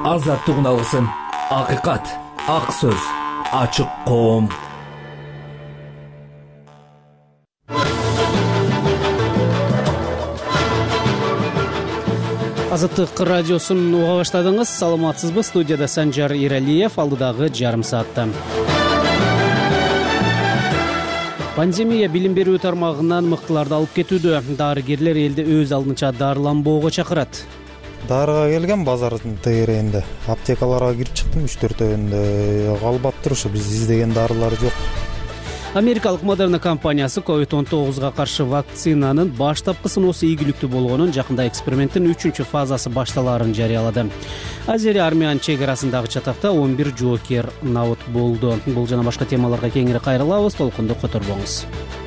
Азаттыгын алгысың. Акыйкат, ак сөз, ачык коом. Азаттык радиосун уга баштадыңыз. Саламатсызбы? Студияда Санжар Иралиев, алдыдагы жарым саатта. Пандемия билим берүү тармагынан мыктыларды алып кетүүдө. Дарыгерлер элди өз алдынча дарыланбоого чакырат. Дарыга келген базардын тегерегинде. Аптекаларга кирип чыктым, 3-4 калбап турушу. Биз издеген дарылар жок. Америкалык Moderna компаниясы COVID-19 каршы вакцинанын баштапкы сыноосу ийгиликтүү болгонун, жакында эксперименттин 3-фазасы башталаарын жарыялады. Азери-Армян чек арасындагы чатакта 11 жоокер набыт болду. Бул жана башка темаларга кеңири кайрылабыз. Толкунду которбоңуз.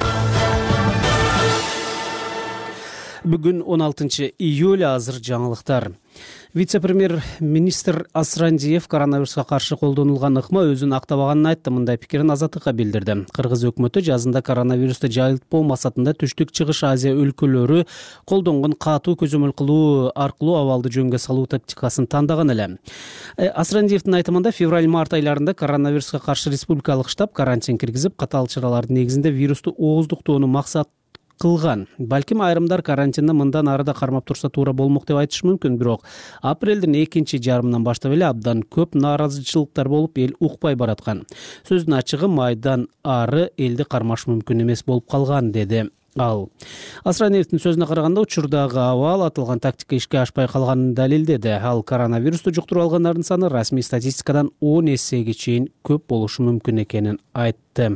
Бүгүн 16 июль, азыр жаңылыктар. Вице-премьер-министр Асрандиев коронавируска каршы колдонулган ыкма өзүн актабаганын айтты. Мындай пикирин Азаттыкка билдирди. Кыргыз өкмөтү жазында коронавирусту жайылтпоо максатында Түштүк Чыгыш Азия өлкөлөрү колдонгон катуу көзөмөл кылуу аркылуу абалды жөнгө салуу тактикасын тандаган эле. Асрандиевдин айтымында февраль-март айларында коронавируска каршы республикалык штаб карантин киргизип, катаал чаралардын негизинде вирусту ооздуктоону максат кылган. Балким айрымдар карантинди мындан арыда кармап турса туура болмок деп айтышы мүмкүн, бирок апрелдин экинчи жарымынан баштап эле абдан көп нааразычылыктар болуп, эл укпай бараткан. Сөздүн ачыгы, майдан ары элди кармаш мүмкүн эмес болуп калган, деди ал. Асрандиевдин сөзүнө караганда, учурдагы абал атылган тактика ишке ашпай калганын далилдеди. Ал коронавирусту жуктуруп алгандардын саны расмий статистикадан 10 эсеге чейин көп болушу мүмкүн экенин айтты.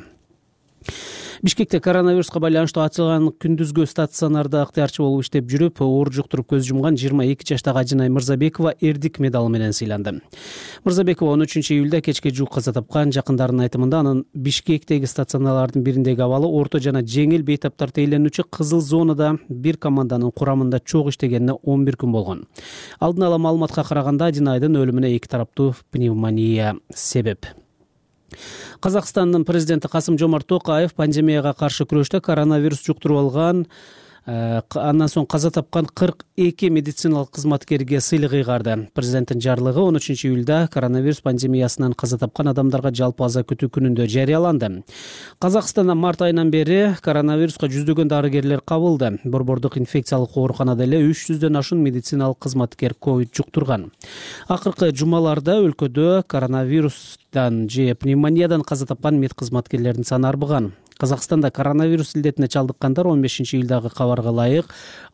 Бишкекте коронавируска байланыштуу ачылган күндүзгү стационарда ыктыярчы болуп иштеп жүрүп, оор жуктуруп көз жумган 22 жаштагы Ажынай Мырзабекова эрдик медалы менен сыйланды. Мырзабекова 13 июлда кечке жуук каза тапкан. Жакындарынын айтымында, анын Бишкектеги стационарлардын бириндеги абалы орто жана жеңил бейтаптар тейленүүчү кызыл зонада бир команданын курамында чогуу иштегенине 11 күн болгон. Алдын ала маалыматка караганда, Ажынайдын өлүмүнө эки тараптуу пневмония себеп. Казакстандын президенти Касым-Жомарт Токаев пандемияга каршы күрөштө коронавирус жуктуруп алган, андан соң каза тапкан 42 медициналык кызматкерге сыйлык ыйгарды. Президенттин жарлыгы 13 июлда коронавирус пандемиясынан каза тапкан адамдарга жалпы аза күтүү күнүндө жарыяланды. Казакстанда март айынан бери коронавируска жүздөгөн дарыгерлер кабылды. Борбордук инфекциялык ооруканада эле 300дөн ашуун медициналык кызматкер ковид жуктурган. Акыркы жумаларда өлкөдө коронавирустан же пневмониядан каза тапкан мед кызматкерлердин саны арбыган. Казакстанда коронавирус илдетине чалдыккандар 15 июлдагы кабарга ылайык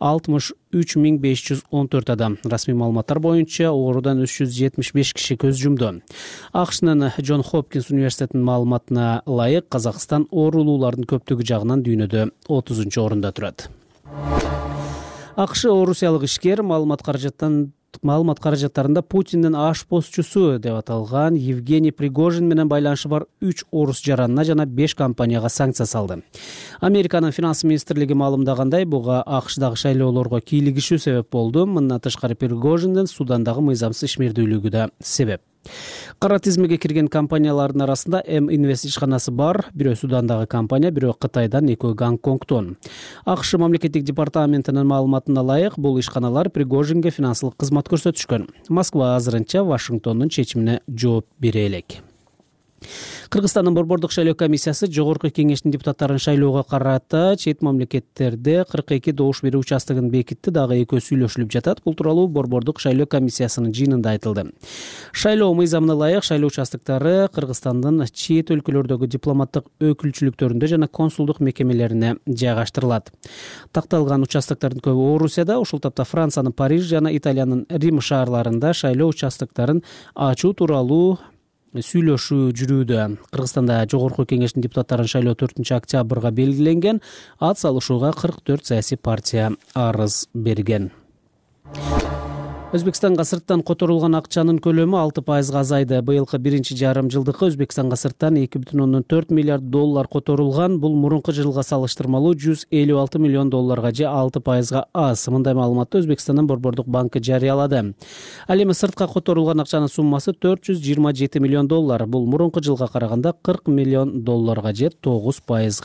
63514 адам. Расмий маалыматтар боюнча оорудан 375 киши көз жумду. АКШнын Джон Хопкинс университетинин маалыматына ылайык, Казакстан оорулуулардын көптүгү жагынан дүйнөдө 30-орунда турат. АКШ орусиялык ишкер маалымат каражаттарында Путиндин ашпозчусу деп аталган Евгений Пригожин менен байланышы бар 3 орус жаранына жана 5 компанияга санкция салды. Американын финанс министрлиги маалымдагандай, буга АКШдагы шайлоолорго кийлигишүү себеп болду. Мындан тышкары Пригожиндин Судандагы мыйзамсыз ишмердүүлүгү да себеп. Кара тизмеге кирген компаниялардын арасында М-Инвест ишканасы бар. Бирөө Судандагы компания, бирөө Кытайдан, экөө Гонконгтон. АКШ мамлекеттик департаментинин маалыматына ылайык, бул ишканалар Пригожинге финансылык кызмат көрсөтүшкөн. Москва азырынча Вашингтондун чечимине жооп бере элек. Кыргызстандын борбордук шайлоо комиссиясы жогорку кеңештин депутаттарын шайлоого карата чет мамлекеттерде 42 добуш берүү участогун бекитти, дагы экөө сүйлөшүлүп жатат. Бул тууралуу борбордук шайлоо комиссиясынын жыйынында айтылды. Шайлоо мыйзамына ылайык шайлоо участоктары Кыргызстандын чет өлкөлөрдөгү дипломаттык өкүлчүлүктөрүндө жана консулдук мекемелерине жайгаштырылат. Такталган участоктордун көбү Орусияда, ушул тапта Франциянын Париж жана Италиянын Рим шаарларында шайлоо участокторун ачуу тууралуу сүйлөшүү жүрүүдө. Кыргызстанда жогорку кеңештин депутаттарын шайлоо 4-октябрга белгиленген. Ат салышууга 44 саясий партия арыз берген. Өзбекстанга сырттан которулган акчанын көлөмү 6% азайды. Быйылкы биринчи жарым жылдыкы Өзбекстанга сырттан 2,4 миллиард доллар которулган. Бул мурунку жылга салыштырмалуу 156 миллион долларга же 6% аз. Мындай маалыматты Өзбекстандын борбордук банкы жарыялады. Ал эми сыртка которулган акчанын суммасы 427 миллион доллар. Бул мурунку жылга караганда 40 миллион долларга же 9%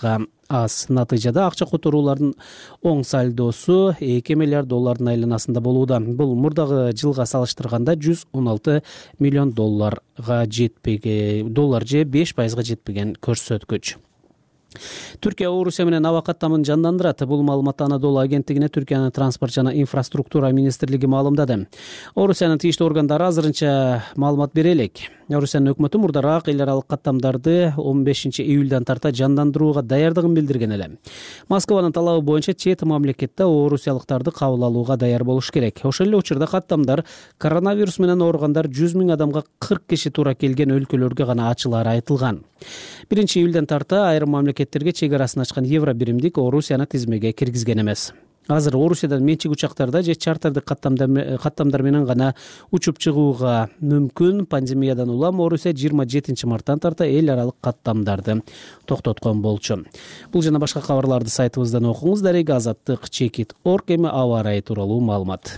аз. Натыйжада акча которуулардын оң сальдосу 2 миллиард доллардын айланасында болууда. Бул мурдагы жылга салыштырганда 116 миллион долларга жетпеген, доллар же 5% жетпеген көрсөткүч. Түркия Орусия менен аба каттамын жандандырат. Бул маалыматты Анадолу агенттигине Түркиянын транспорт жана инфраструктура министрлиги маалымдады. Орусиянын тийиштүү органдары азырынча маалымат бере элек. Орусиянын өкмөтү мурдараак эл аралык каттамдарды 15 июлдан тарта жандандырууга даярдыгын билдирген эле. Москванын талабы боюнча чет мамлекетте орусиялыктарды кабыл алууга даяр болуш керек. Ошол эле учурда каттамдар коронавирус менен ооругандар 100 000 адамга 40 киши туура келген өлкөлөргө гана ачылары айтылган. 1 июлдан тарта айрым мамлекеттерге чек арасын ачкан евро биримдик Орусияны тизмеге киргизген эмес. Азыр Орусиядан менчик учактарда же чартердик каттамдар менен гана учуп чыгууга мүмкүн. Пандемиядан улам Орусия 27 марттан тарта эл аралык каттамдарды токтоткон болчу. Бул жана башка кабарларды сайтыбыздан окуңуз. Дареги Азаттык Чекит.org. Эми аба ырайы тууралуу маалымат.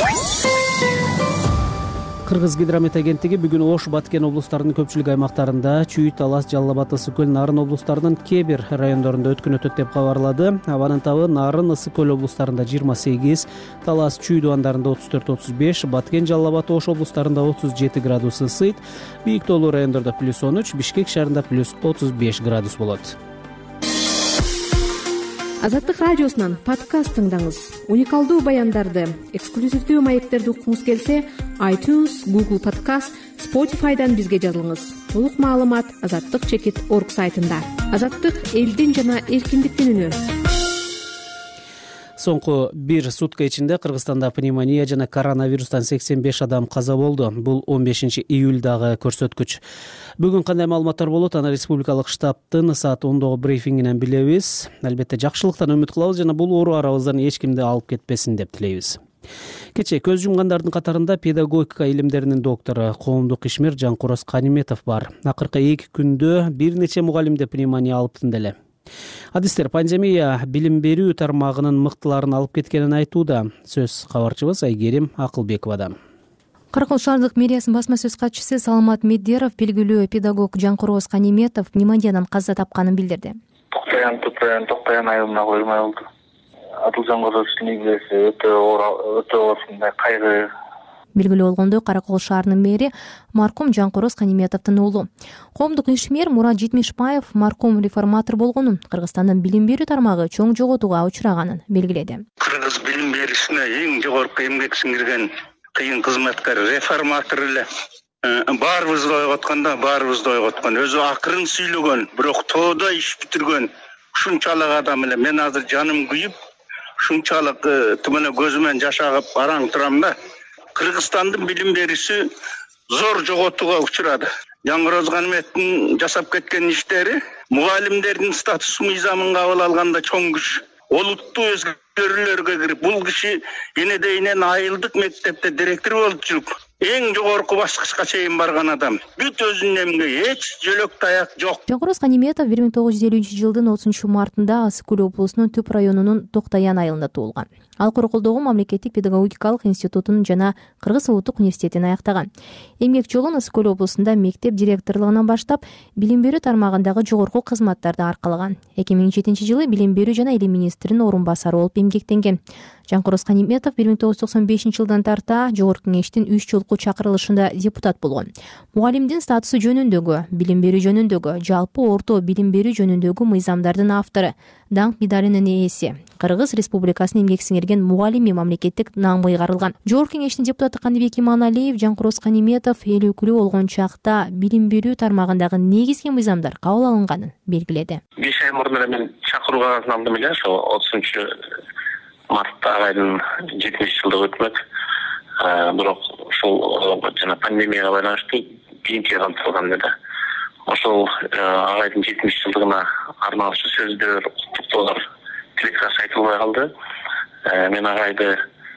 Кыргыз гидромет агенттиги бүгүн Ош, Баткен облустарынын көпчүлүк аймактарында Чүй, Талас, Жалал Абад, Ысык көл, Нарын облустарынын кээ бир райондорунда өткөн өтөт деп кабарлады. Абанын табы Нарын, Ысык көл облустарында 28, Талас, Чүй дубандарында 34-35, Баткен, Жалал Абад, Ош облустарында 37 градус ысыйт. Бийик тоолуу райондордо +13, Бишкек шаарында +35 градус болот. Азаттык радиосунан подкаст тыңдаңыз. Уникалдуу баяндарды, эксклюзивдүү маектерди уккуңуз келсе, iTunes, Google Podcast, Spotify'дан бизге жазылыңыз. Толук маалымат azattikchekit.org сайтында. Азаттык элдин жана эркиндиктин үнү. Соңку бир сутка ичинде Кыргызстанда пневмония жана коронавирустан 85 адам каза болду. Бул 15 июлдагы көрсөткүч. Бүгүн кандай маалыматтар болот, аны республикалык штабтын саат 10догу брифингинен билебиз. Албетте жакшылыктан үмүт кылабыз жана бул оору арабыздан эч кимди алып кетпесин деп тилейбиз. Кечээ көз жумгандардын катарында педагогика илимдеринин доктору, коомдук ишмер Жанкороз Каниметов бар. Акыркы 2 күндө бир нече мугалимде пневмония алыптын деле. Адистер пандемия билим берүү тармагынын мыктыларын алып кеткенин айтууда. Сөз кабарчыбыз Айгерим Акылбековадан. Кыркыл шаардык мэриясынын басма сөз катчысы Саламат Меддеров белгилүү педагог Жанкороз Каниметов пневмониядан каза тапканын билдирди. Токтоян айылына коймой болду. Атылжан Козовичтин ийгилеси өтө ошондой кайгы. Белгилүү болгондой, Каракол шаарынын мэри маркум Жанкороз Каниметовдун уулу. Коомдук ишмер Мурат Жетмишбаев маркум реформатор болгонун, Кыргызстандын билим берүү тармагы чоң жоготууга учураганын белгиледи. Кыргыз билим берүүсүнө эң жогорку эмгек сиңирген кыйын кызматкар реформатор эле. Баарыбызды ойготкон, өзү акырын сүйлөгөн, бирок тоодо иш бүтүргөн ушунчалык адам эле. Мен азыр жаным күйүп, ушунчалык тумана көзүмөн жаш агып араң турам да. Кыргызстандын билим берүүсү зор жоготууга учурады. Жанкороз Каниметовдун жасап кеткен иштери мугалимдердин статус мыйзамын кабыл алганда чоң күч. Олуттуу өзгөрүүлөргө кирип, бул киши энедейинен айылдык мектепте директор болуп жүрүп, эң жогорку баскычка чейин барган адам. Бүт өзүнүн эмгеги, эч жөлөк таяк жок. Жанкороз Каниметов 1950-жылдын 30 мартында Ысык көл облусунун Түп районунун Токтоян айылында туулган. Ал Короколдогу мамлекеттик педагогикалык институтун жана Кыргыз улуттук университетин аяктаган. Эмгек жолун Ысык көл облусунда мектеп директорлугунан баштап, билим берүү тармагындагы жогорку кызматтарды аркалаган. 2007-жылы билим берүү жана илим министринин орун басары болуп эмгектенген. Жанкороз Каниметов 1995-жылдан тарта жогорку кеңештин 3 жолку чакырылышында депутат болгон. Мугалимдин статусу жөнүндөгү, билим берүү жөнүндөгү, жалпы орто билим берүү жөнүндөгү мыйзамдардын автору, даңк медалинин ээси, Кыргыз Республикасынын эмгек сиңирген мугалими мамлекеттик наамга ыйгарылган. Жогорку кеңештин депутаты Кандыбек Иманалиев Жанкороз Каниметов эл өкүлү болгон чакта билим берүү тармагындагы негизги мыйзамдар кабыл алынганын белгиледи. 5 ай мурун эле мен чакыруу кагазын алдым эле, ошо 30 мартта айдын 70-жылдык өкмөт. Бирок ушул жана пандемияга байланыштуу кийинче камтылган эле. Ошол айдын 70-жылдыгына арналыштуу сөздөр, куттуктоолор, тилектер айтылбай калды. Мен агайды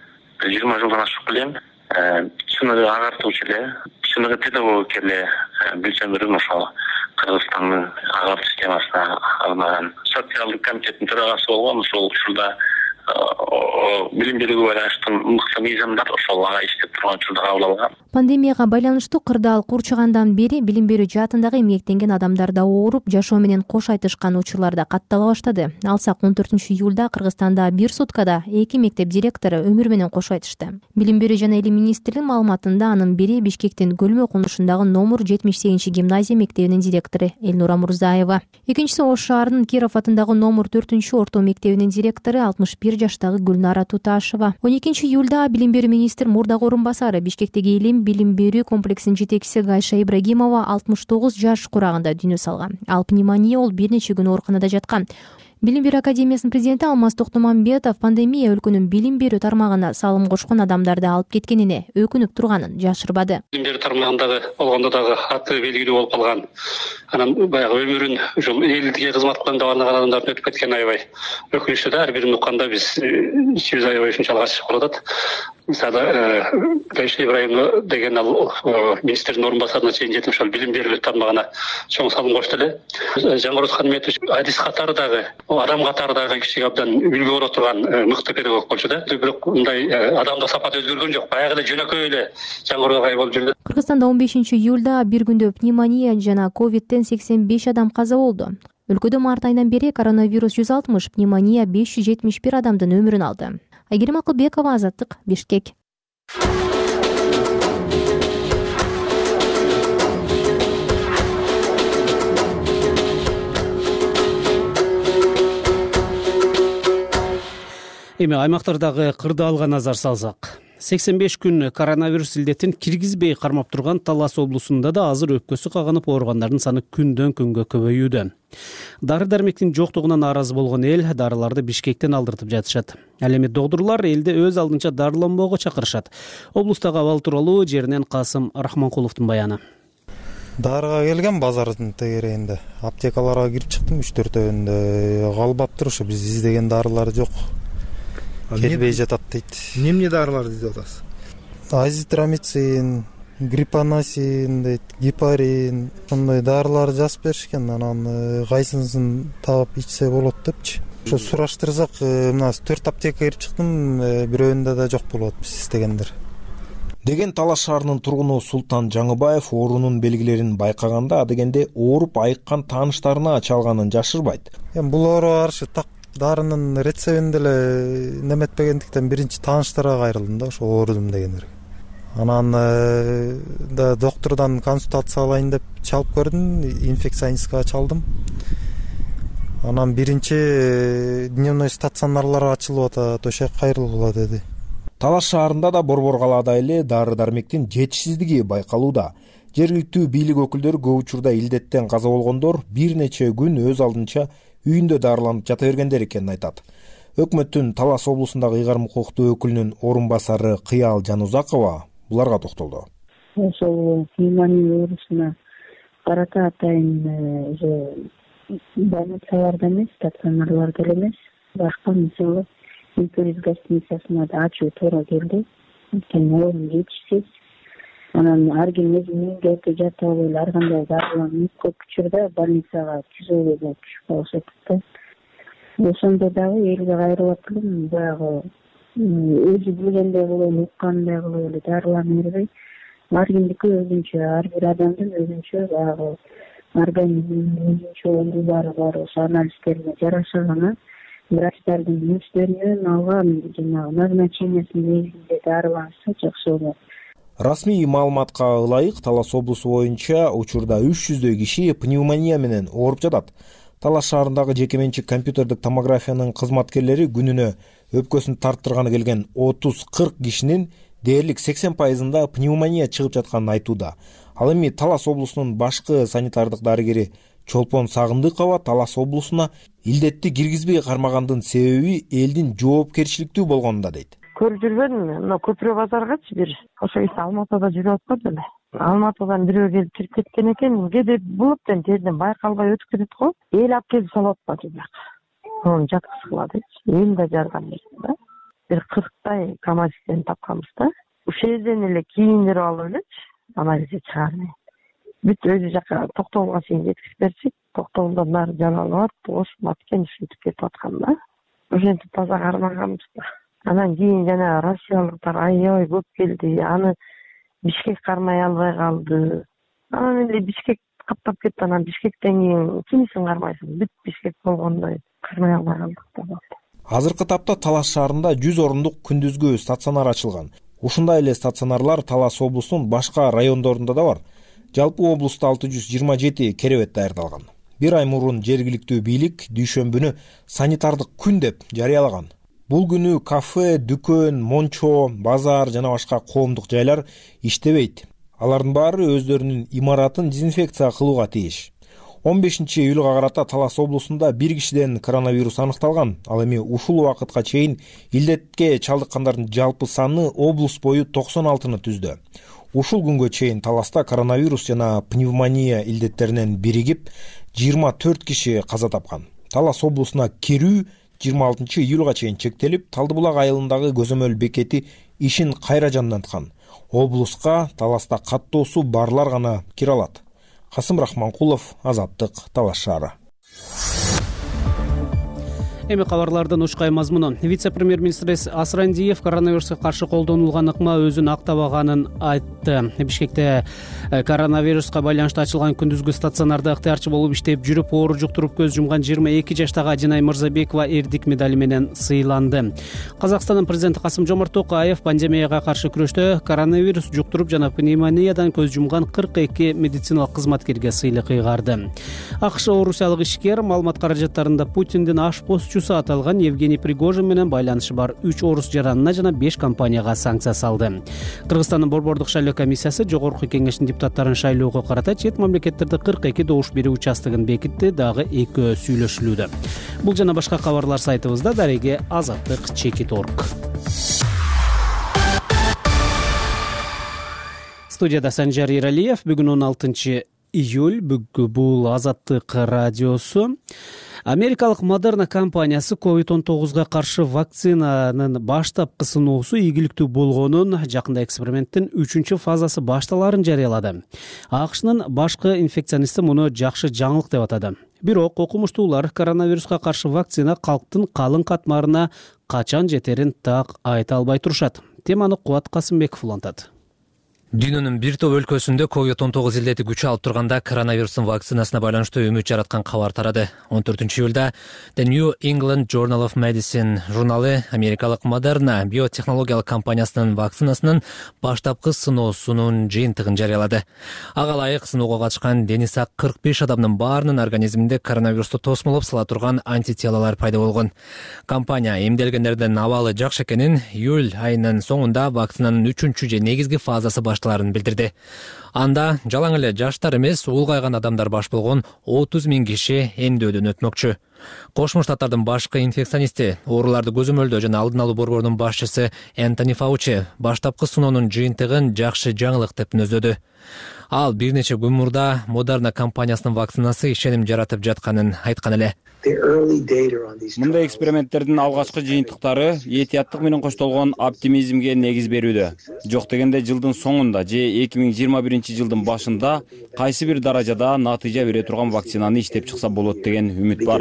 20 жылдан ашып билем. Чыныгы агартуучу эле, чыныгы педагог эле билсемирим ошол Кыргызстандын агартуу системасына арнаган социалдык комитеттин төрагасы болгон. Ошол учурда билим берүүгө байланыштуу мыкты мыйзамдар ошол ага иштеп турган учурда кабыл алган. Пандемияга байланыштуу кырдаал курчугандан бери билим берүү жаатындагы эмгектенген адамдарда ооруп, жашоо менен кош айтышкан учурлар да каттала баштады. Алсак 14-июлда Кыргызстанда бир суткада 2 мектеп директору өмүр менен кош айтышты. Билим берүү жана элим министрлигинин маалыматында анын бири Бишкектин Көлмө конушундагы номер 78-гимназия мектебинин директору Элнура Мурзаева. Экинчиси Ош шаарынын Киров атындагы номер 4-орто мектебинин директору 61 жаштагы Гүлнара Туташева. 12-июлда билим берүү министр мурдагы орун басары Бишкектеги элим билим берүү комплексинин жетекчиси Гайша Ибрагимова 69 жаш курагында дүйнө салган. Ал пневмония болуп бир нече күн ооруканада жаткан. Билим берүү академиясынын президенти Алмаз Токтомамбетов пандемия өлкөнүн билим берүү тармагына салым кошкон адамдарды алып кеткенине өкүнүп турганын жашырбады. Билим берүү тармагындагы болгондо дагы аты белгилүү болуп калган, анан баягы өмүрүн ушул элге кызмат кылам деп арнаган адамдардын өтүп кеткени аябай өкүнүчтүү да. Ар бирин укканда биз ичибиз аябай ушунчалык ачык болуп атат. Мисалы Гайша Ибрагимова деген ал министрдин орун басарына чейин жетип ошол билим берүү тармагына чоң салым кошту эле. Жаңгырут Ханиметович адис катары дагы, адам катары дагы кишиге абдан үлгү боло турган мыкты педагог болчу да. Бирок мындай адамдык сапаты өзгөргөн жок. Баягы эле жөнөкөй эле жаңгырууга болуп жүрдү. Кыргызстанда 15-июлда бир күндө пневмония жана ковидтен 85 адам каза болду. Өлкөдө март айынан бери коронавирус 160, пневмония 571 адамдын өмүрүн алды. Айгерим Акылбекова, Азаттык, Бишкек. Эми аймактардагы кырдаалга назар салсак. 85 күн коронавирус илдетин киргизбей кармап турган Талас облусунда да азыр өпкөсү каганып ооругандардын саны күндөн күнгө көбөйүүдө. Дары-дармектин жоктугуна нааразы болгон эл дарыларды Бишкектен алдыртып жатышат. Ал эми доктурлар элди өз алдынча дарыланбоого чакырышат. Облустагы абал тууралуу жеринен Касым Рахманкуловдун баяны. Дарыга келген базардын тегерегинде. Аптекаларга кирип чыктым 3-4-өндө. Калбап турушу биз издеген дарылар жок. Келбей жатат дейт. Эмне дарыларды издеп атасыз? Азитромицин, гриппонасин дейт, гепарин, ошондой дарылар жазып беришкен. Анан кайсынысын таап ичсе болот депчи. Ошо сураштырсак, мына 4 аптекага кирип чыктым, бирөөндө да жок болот биз издегендер. Деген Талас шаарынын тургуну Султан Жаңыбаев оорунун белгилерин байкаганда адегенде ооруп айыккан тааныштарына чалганын жашырбайт. Бул ооруга каршы так дарынын рецебин деле неметпегендиктен биринчи тааныштарга кайрылдым да, ошо оорудум дегендер. Анан да доктурдан консультация алайын деп чалып көрдүм, инфекционистке чалдым. Анан биринчи дневной стационарлар ачылып атат, ошо кайрылгыла деди. Талас шаарында да борбор калаада эле дары-дармектин жетишсиздиги байкалууда. Жергиликтүү бийлик өкүлдөрү көп учурда илдеттен каза болгондор бир нече күн өз алдынча үйүндө дарыланып жата бергендер экенин айтат. Өкмөттүн Талас облусундагы ыйгарым укуктуу өкүлүнүн орун басары Кыял Жанузакова буларга токтолду. Ошол пневмония оорусуна карата атайын больницаларда эмес, стационарларда эмес, башка мисалы Империз гостиницасына да ачуу туура келди. Анткени орун жетишсиз. Анан ар ким өзүнүн үйүндө жата албай ар кандай дарыланып көп учурда больницага түзөөгө түшүп калышат да. Ошондо дагы элге кайрылып элем, баягы өзү билгендей кылып, уккандай кылып дарылана бербей, ар кимдики өзүнчө, ар бир адамдын өзүнчө баягы организминин өзүнчө оорулары бар, ошо анализдерине жараша гана врачтардын өздөрүнүн алган жанагы назначениясынын негизинде дарыланса жакшы болот. Расмий маалыматка ылайык Талас облусу боюнча учурда 300дөй киши пневмония менен ооруп жатат. Талас шаарындагы жеке менчик компьютердик томографиянын кызматкерлери күнүнө өпкөсүн тарттырганы келген 30-40 кишинин дээрлик 80%-ында пневмония чыгып жатканын айтууда. Ал эми Талас облусунун башкы санитардык дарыгери Чолпон Сагындыкова Талас облусуна илдетти киргизбей кармагандын себеби элдин жоопкерчиликтүү болгонунда дейт. Көрүп жүрбөдүм, мына Көпүрө базаргачы бир ошо кезде Алматыда жүрүп атпады эле. Алматыдан бирөө келип кирип кеткен экен, кээде булуптан жерден байкалбай өтүп кетет го. Эл алып келип салып атпады бияка. Onu жаткызгыла депчи. Эл да жарган да. Бир 40 КамАЗден тапканбыз да. Ошол жерден эле кийиндирип алып элечи, анализди чыгармай. Бүт өзү жака Токтогулга чейин жеткирип берсек, Токтогулдан нары жалалы бар, бош маткен ушинтип кетип аткан да. ошентип таза кармаганбыз да. Анан кийин жана россиялыктар аябай көп келди. Аны Бишкек кармай албай калды. Анан эле Бишкек каптап кетти. Анан Бишкектен кийин кимисин кармайсың? Бүт Бишкек болгондой кармай албай калдык да. Азыркы тапта Талас шаарында 100 орундук күндүзгү стационар ачылган. Ушундай эле стационарлар Талас облусунун башка райондорунда да бар. Жалпы облуста 627 керебет даярдалган. Бир ай мурун жергиликтүү бийлик дүйшөмбүнү санитардык күн деп жарыялаган. Бул күнү кафе, дүкөн, мончо, базар жана башка коомдук жайлар иштебейт. Алардын баары өздөрүнүн имаратын дезинфекция кылууга тийиш. 15 июлга карата Талас облусунда бир кишиден коронавирус аныкталган. Ал эми ушул убакытка чейин илдетке чалдыккандардын жалпы саны облус бою 96-ны түздү. Ушул күнгө чейин Таласта коронавирус жана пневмония илдеттеринен биригип 24 киши каза тапкан. Талас облусуна кирүү 26 июлга чейин чектелип, Талдыбулак айылындагы көзөмөл бекети ишин кайра жанданткан. Облуска Таласта каттуу суу барлар гана кире алат. Касым Рахманкулов, Азаттык, Талас шаары. Эми кабарлардын ушкай мазмуну. Вице-премьер-министр Асрандиев коронавируска каршы колдонулган ыкма өзүн актабаганын айтты. Бишкекте коронавируска байланыштуу ачылган күндүзгү стационарда ыктыярчы болуп иштеп жүрүп оору жуктуруп көз жумган 22 жаштагы Ажинай Мырзабекова эрдик медали менен сыйланды. Казакстандын президенти Касым-Жомарт Токаев пандемияга каршы күрөштө коронавирус жуктуруп жана пневмониядан көз жумган 42 медициналык кызматкерге сыйлык ыйгарды. АКШ орусиялык ишкер маалымат каражаттарында Путиндин ашпозчусу аталган Евгений Пригожин менен байланышы бар 3 орус жаранына жана 5 компанияга санкция салды. Кыргызстандын борбордук шайлоо комиссиясы жогорку кеңештин депутаттарын шайлоого карата чет мамлекеттерде 42 добуш берүү участогун бекитти, дагы экөө сүйлөшүлүүдө. Бул жана башка кабарлар сайтыбызда. Дареге Азаттык Чекит.орг. Студияда Санжар Иралиев. Бүгүн 16 июль. Бул Азаттык радиосу. Америкалык Модерна компаниясы COVID-19-га каршы вакцинанын баштапкы сыноосу ийгиликтүү болгонун, жакында эксперименттин 3-фазасы башталарын жарыялады. АКШнын башкы инфекционисти муну жакшы жаңылык деп атады. Бирок окумуштуулар коронавируска каршы вакцина калктын калың катмарына качан жетерин так айта албай турушат. Теманы Кубат Касымбеков улантат. Дүйнөнүн бир топ өлкөсүндө COVID-19 илдети күч алып турганда коронавирустун вакцинасына байланыштуу үмүт жараткан кабар тарады. 14 июлда The New England Journal of Medicine журналы Америкалык Модерна биотехнологиялык компаниясынын вакцинасынын баштапкы сыноосунун жыйынтыгын жарыялады. Ага ылайык сыноого катышкан дени сак 45 адамдын баарынын организминде коронавирусту тосмолоп сала турган антителолор пайда болгон. Компания эмделгендердин абалы жакшы экенин, июль айынын соңунда вакцинанын 3-чү же негизги фазасы башталарын билдирди. Анда жалаң эле жаштар эмес, улгайган адамдар баш болгон 30 000 киши эмдөөдөн өтмөкчү. Кошмо Штаттардын башкы инфекционисти, ооруларды көзөмөлдөө жана алдын алуу борборунун башчысы Энтони Фаучи баштапкы сыноонун жыйынтыгын жакшы жаңылык деп мүнөздөдү. Ал бир нече күн мурда Модерна компаниясынын вакцинасы ишеним жаратып жатканын айткан эле. Мындай эксперименттердин алгачкы жыйынтыктары этияттык менен коштолгон оптимизмге негиз берүүдө. Жок дегенде жылдын соңунда же 2021-жылдын башында кайсы бир даражада натыйжа бере турган вакцинаны иштеп чыкса болот деген үмүт бар,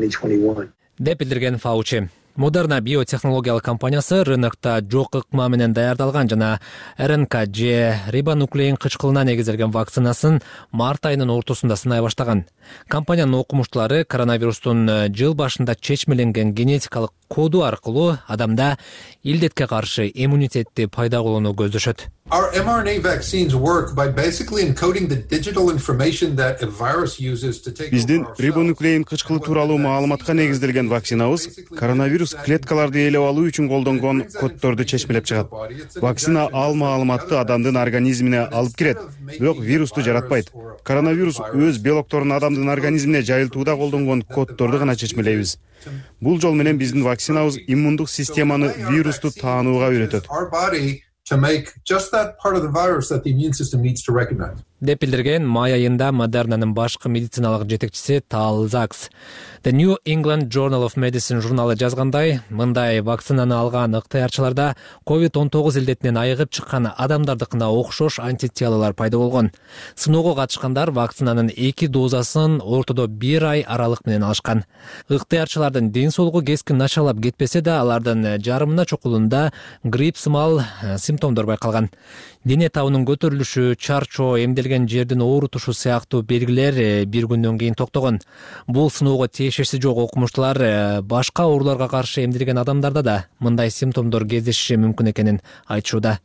деп билдирген Фаучи. Модерна биотехнологиялык компаниясы рынокто жок ыкма менен даярдалган жана РНК же рибонуклеин кычкылына негизделген вакцинасын март айынын ортосунда сынай баштаган. Компаниянын окумуштуулары коронавирустун жыл башында чечмеленген генетикалык коду аркылуу адамда илдетке каршы иммунитетти пайда кылууну көздөшөт. Our mRNA vaccines work by basically encoding the digital information that a virus uses to take Биздин рибонуклеин кычкылы тууралуу маалыматка негизделген вакцинабыз коронавирус клеткаларды ээлеп алуу үчүн колдонгон коддорду чечмелеп чыгат. Вакцина ал маалыматты адамдын организмине алып кирет, бирок вирусту жаратпайт. Коронавирус өз белокторун адамдын организмине жайылтууда колдонгон коддорду гана чечмелейбиз. Бул жол менен биздин вакцинабыз иммундук системаны вирусту таанууга үйрөтөт. деп билдирген май айында Модернанын башкы медициналык жетекчиси Tal Zaks. The New England Journal of Medicine журналы жазгандай, мындай вакцинаны алган ыктыярчыларда COVID-19 илдетинен айыгып чыккан адамдардыкына окшош антителолор пайда болгон. Сыноого катышкандар вакцинанын 2 дозасын ортодо 1 ай аралык менен алышкан. Ыктыярчылардын ден соолугу кескин начарлап кетпесе да, алардын жарымына чукулунда грипп сымал симптомдор байкалган. Дене табынын көтөрүлүшү, чарчоо, эмделген жердин оорутушу сыяктуу белгилер бир күндөн кийин токтогон. Бул сыноого тиешеси жок окумуштуулар башка ооруларга каршы эмделген адамдарда да мындай симптомдор кездешиши мүмкүн экенин айтышууда.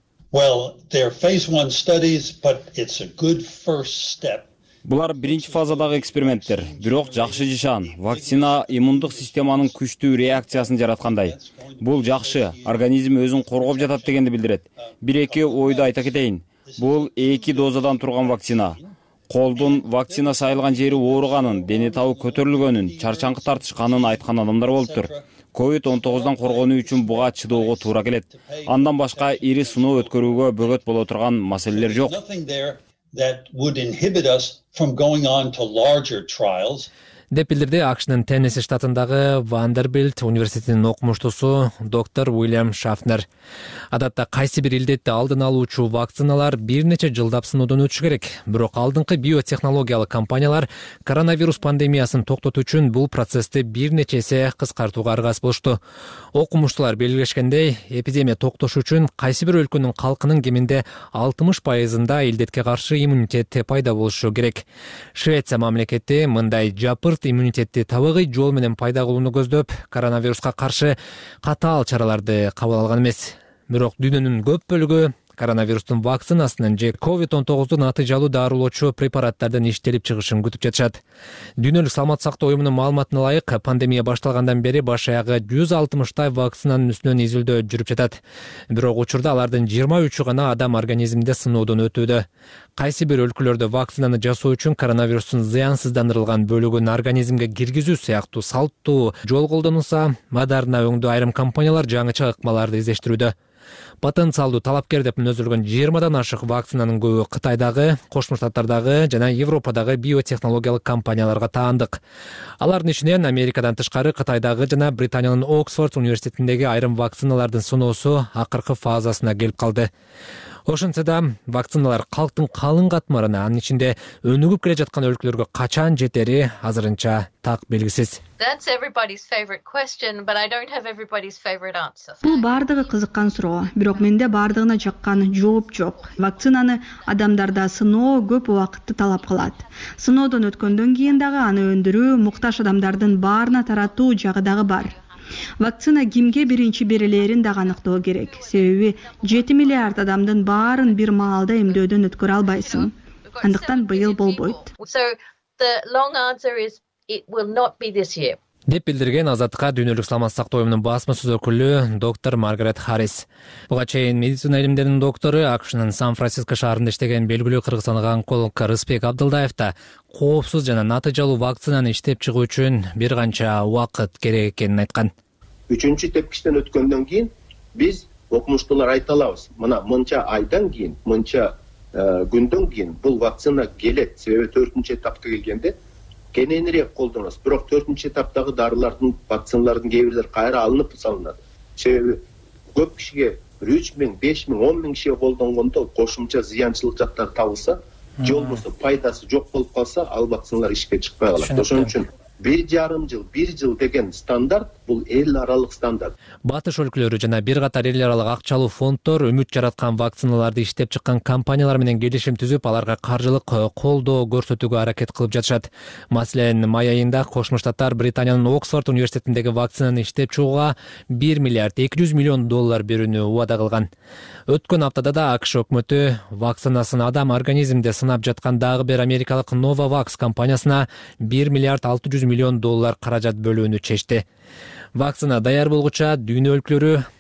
Булар биринчи фазадагы эксперименттер, бирок жакшы жашан. Вакцина иммундук системанын күчтүү реакциясын жараткандай. Бул жакшы, организм өзүн коргоп жатат дегенди билдирет. Бир-эки ойду айта кетейин. Бул 2 дозадан турган вакцина. Колдун вакцина сайылган жери ооруганын, дене табы көтөрүлгөнүн, чарчаңкы тартышканын айткан адамдар болуптур. COVID-19дан коргонуу үчүн буга чыдоого туура келет. Андан башка ири сыноо өткөрүүгө бөгөт боло турган маселелер жок. That would inhibit us from going on to larger trials. деп билдирди АКШнын Теннесси штатындагы Вандербилт университетинин окумуштуусу доктор Уильям Шафнер. Адатта кайсы бир илдетти алдын алуучу вакциналар бир нече жылдап сыноодон өтүшү керек. Бирок алдыңкы биотехнологиялык компаниялар коронавирус пандемиясын токтотуу үчүн бул процессти бир нече эсе кыскартууга аргасыз болушту. Окумуштуулар белгилешкендей, эпидемия токтошу үчүн кайсы бир өлкөнүн калкынын кеминде 60%-ында илдетке каршы иммунитет пайда болушу керек. Швеция мамлекети мындай жапырт иммунитетти табигый жол менен пайда кылууну көздөп, коронавируска каршы катаал чараларды кабыл алган эмес. Бирок дүйнөнүн көп бөлүгү коронавирустун вакцинасынын же COVID-19 натыйжалуу дарылоочу препараттардын иштелип чыгышын күтүп жатышат. Дүйнөлүк саламаттык сактоо уюмунун маалыматына ылайык, пандемия башталгандан бери баш аягы 160 вакцинанын үстүнөн изилдөө жүрүп жатат. Бирок учурда алардын 23 гана адам организминде сыноодон өтүүдө. Кайсы бир өлкөлөрдө вакцинаны жасоо үчүн коронавирустун зыянсыздандырылган бөлүгүн организмге киргизүү сыяктуу салттуу жол колдонулса, Модерна өңдүү айрым компаниялар жаңыча ыкмаларды издештирүүдө. Потенциалдуу талапкер деп мүнөздөлгөн 20-дан ашык вакцинанын көбү Кытайдагы, Кошмо Штаттардагы жана Европадагы биотехнологиялык компанияларга таандык. Алардын ичинен Америкадан тышкары Кытайдагы жана Британиянын Оксфорд университетиндеги айрым вакциналардын сыноосу акыркы фазасына келип калды. Ошентсе да вакциналар калктын калың катмарына, анын ичинде өнүгүп келе жаткан өлкөлөргө качан жетери азырынча так белгисиз. Бул бардыгы кызыккан суроо, бирок менде бардыгына жаккан жооп жок. Вакцинаны адамдарда сыноо көп убакытты талап кылат. Сыноодон өткөндөн кийин дагы аны өндүрүү, муктаж адамдардын баарына таратуу жагы дагы бар. Вакцина кимге биринчи берилерин дагы аныктоо керек. Себеби 7 миллиард адамдын баарын бир маалда эмдөөдөн өткөрө албайсың. Андыктан быйыл болбойт. деп билдирген Азаттыкка дүйнөлүк саламаттык сактоо уюмунун басма-сөз өкүлү доктор Маргарет Харрис. Буга чейин медицина илимдеринин доктору, АКШнын Сан-Франциско шаарында иштеген белгилүү кыргызстандык онколог Рыспек Абдылдаев да коопсуз жана натыйжалуу вакцинаны иштеп чыгуу үчүн бир канча убакыт керек экенин айткан. 3-чү тепкичтен өткөндөн кийин биз окумуштуулар айта алабыз. Мына мынча айдан кийин, мынча күндөн кийин бул вакцина келет. Себеби 4-чү этапка келгенде кененирээк колдоносуз. Бирок 4-чү этаптагы дарылардын, вакциналардын кээ бирлери кайра алынып салынат. Себеби көп кишиге 3000, 5000, 10000 кишиге колдонгондо кошумча зыянчылык жактары табылса, же болбосо пайдасы жок болуп калса, ал вакциналар ишке чыкпай калат. Ошон үчүн 1,5 жыл деген стандарт бул эл аралык стандарт. Батыш өлкөлөрү жана бир катар эл аралык акчалуу фонддор үмүт жараткан вакциналарды иштеп чыккан компаниялар менен келишим түзүп, аларга каржылык колдоо көрсөтүүгө аракет кылып жатышат. Маселен, май айында Кошмо Штаттар Британиянын Оксфорд университетиндеги вакцинаны иштеп чыгууга 1 миллиард 200 миллион доллар берүүнү убада кылган. Өткөн аптада да АКШ өкмөтү вакцинасын адам организминде сынап жаткан дагы бир америкалык Novavax компаниясына 1 миллиард 600 миллион доллар каражат бөлүүнү чечти. Вакцина даяр болгуча дүйнө өлкөлөрү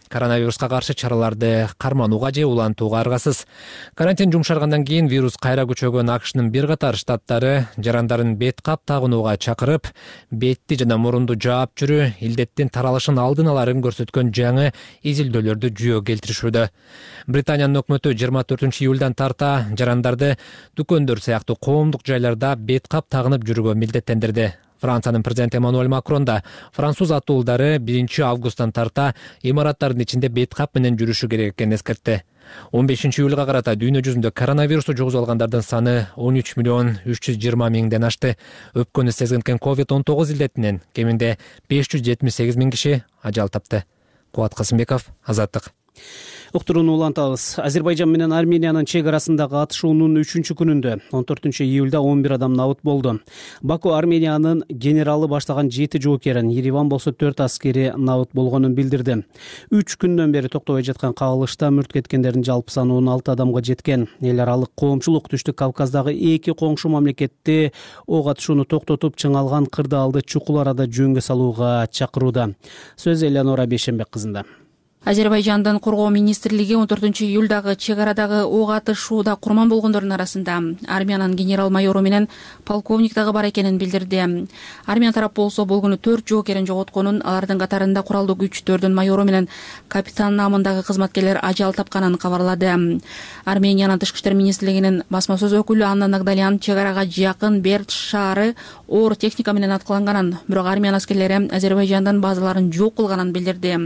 коронавируска каршы чараларды карманууга же улантууга аргасыз. Карантин жумшаргандан кийин вирус кайра күчөгөн АКШнын бир катар штаттары жарандарын бет кап тагынууга чакырып, бетти жана мурунду жаап жүрүү, илдеттин таралышын алдын аларын көрсөткөн жаңы изилдөөлөрдү жүйөгө келтиришүүдө. Британиянын өкмөтү 24-июлдан тарта жарандарды дүкөндөр сыяктуу коомдук жайларда бет кап тагынып жүрүүгө милдеттендирди. Франциянын президенти Эммануэль Макрон да француз атуулдары 1-августтан тарта имараттардын ичинде бет кап менен жүрүшү керек экенин эскертти. 15-июлга карата дүйнө жүзүндө коронавирусту жугузуп алгандардын саны 13.320.000ден ашты. Өпкөнү сезгенкен COVID-19 илдетинен кеминде 578.000 киши ажал тапты. Кубат Касымбеков, Азаттык. Уктурууну улантабыз. Азербайжан менен Армениянын чек арасындагы атышуунун 3-күнүндө 14-июлда 11 адам набыт болду. Баку Армениянын генералы баштаган 7 жоокерин, Ереван болсо 4 аскери набыт болгонун билдирди. 3 күндөн бери токтобой жаткан кагылышта мүрт кеткендердин жалпы саны 16 адамга жеткен. Эл аралык коомчулук Түштүк Кавказдагы 2 коңшу мамлекетте ок атышууну токтотуп, чыңалган кырдаалды чукул арада жөнгө салууга чакырууда. Сөз Элеонора Бейшенбек кызында. Азербайжандын коргоо министрлиги 14-июлдагы чек арадагы ок атышууда курман болгондордун арасында Армиянын генерал-майору менен полковник дагы бар экенин билдирди. Армиян тарап болсо бул күнү 4 жоокерин жоготконун, алардын катарында куралдуу күчтөрдүн майору менен капитан намындагы кызматкерлер ажал тапканын кабарлады. Армениянын тышкы иштер министрлигинин басма сөз өкүлү Анна Нагдалян чек арага жакын Берд шаары оор техника менен аткыланганын, бирок Армиян аскерлери Азербайжандын базаларын жок кылганын билдирди.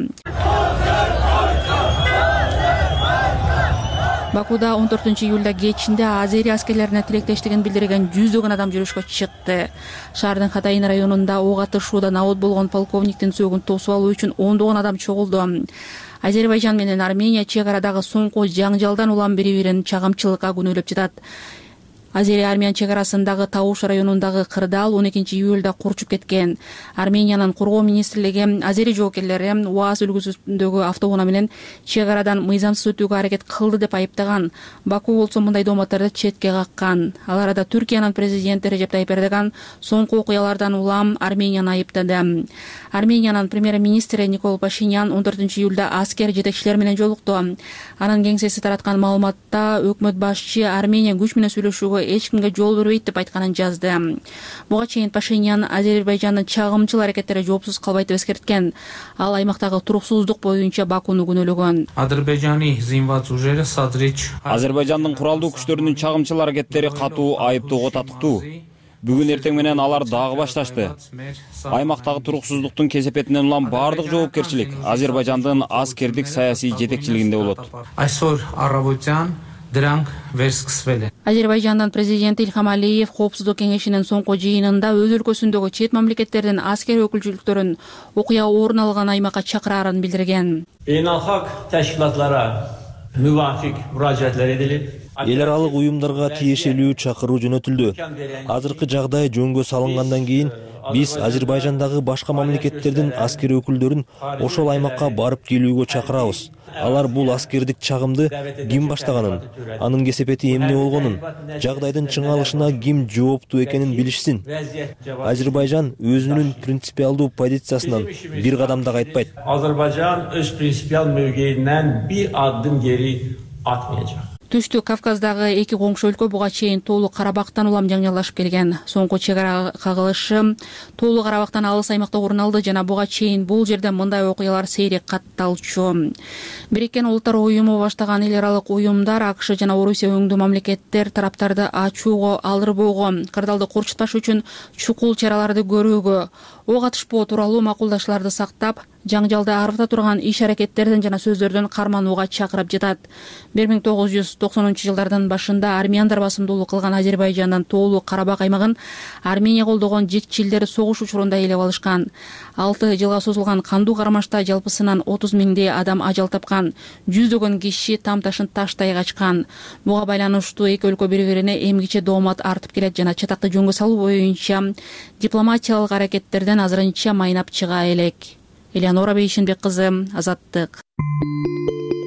Бакуда 14-июлда кечинде азери аскерлерине тилектештигин билдирген 100дөгөн адам жүрүшкө чыкты. Шаардын Хатайын районунда ок атышууда набыт болгон полковниктин сөөгүн тосуп алуу үчүн 10догон адам чогулду. Азербайжан менен Армения чек арадагы соңку жаңжалдан улам бири-бирин чагымчылыкка күнөөлөп жатат. Азери-Армян чек арасындагы Тауш районундагы кырдаал 12-июлда курчуп кеткен. Армениянын коргоо министрлиги азери жоокерлери УАЗ үлгүсүндөгү автоунаа менен чек арадан мыйзамсыз өтүүгө аракет кылды деп айыптаган. Баку болсо мындай дооматтарды четке каккан. Ал арада Түркиянын президенти Режеп Тайип Эрдоган соңку окуялардан улам Арменияны айыптады. Армениянын премьер-министри Никол Пашинян 14-июлда аскер жетекчилер менен жолукту. Анын кеңсеси тараткан маалыматта өкмөт башчы Армения күч менен сүйлөшүүгө эч кимге жол бербейт деп айтканын жазды. Буга чейин Пашинян Азербайжандын чагымчыл аракеттери жоопсуз калбайт деп эскерткен. Ал аймактагы туруксуздук боюнча Бакуну күнөөлөгөн. Азербайжандын куралдуу күчтөрүнүн чагымчыл аракеттери катуу айыптоого татыктуу. Бүгүн эртең менен алар дагы башташты. Аймактагы туруксуздуктун кесепетинен улам бардык жоопкерчилик Азербайжандын аскердик саясий жетекчилигинде болот. Азербайжандын президенти Ильхам Алиев Коопсуздук кеңешинин соңку жыйынында өз өлкөсүндөгү чет мамлекеттердин аскер өкүлчүлүктөрүн окуя орун алган аймакка чакырарын билдирген. Beynalxalq təşkilatlara müvafiq müraciətlər edilib. Эл аралык уюмдарга тиешелүү чакыруу жөнөтүлдү. Азыркы жагдай жөнгө салынгандан кийин биз Азербайжандагы башка мамлекеттердин аскер өкүлдөрүн ошол аймакка барып келүүгө чакырабыз. Алар бул аскердик чагымды ким баштаганын, анын кесепети эмне болгонун, жагдайдын чыңалышына ким жооптуу экенин билишсин. Азербайжан өзүнүн принципиалдуу позициясынан бир кадам да кайтпайт. Azerbaycan öz prinsipial mövqeyindən bir addım geri atmayacaq. Түштүк Кавказдагы эки коңшу өлкө буга чейин Тоолу Карабактан улам жаңжалдашып келген. Соңку чек ара кагылышы Тоолу Карабактан алыс аймакта орун алды жана буга чейин бул жерде мындай окуялар сейрек катталчу. Бириккен Улуттар уюму баштаган эл аралык уюмдар АКШ жана Орусия өңдүү мамлекеттер тараптарды ачууга, алдырбоого, кырдаалды корчутпаш үчүн чукул чараларды көрүүгө, ок атышпоо тууралуу макулдашууларды сактап, жаңжалды арбыта турган иш аракеттерден жана сөздөрдөн карманууга чакырып жатат. 1990-жылдардын башында армяндар басымдуулук кылган Азербайжандын Тоолу Карабак аймагын Армения колдогон жетчилдер согуш учурунда ээлеп алышкан. 6 жылга созулган кандуу кармашта жалпысынан 30.000 адам ажал тапкан, 100дөгөн киши там ташын таштай качкан. Буга байланыштуу эки өлкө бири-бирине эмгиче доомат артып келет жана чатакты жөнгө салуу боюнча дипломатиялык аракеттерден азырынча майнап чыга элек. Элеонора Бейшенбек кызы, Азаттык.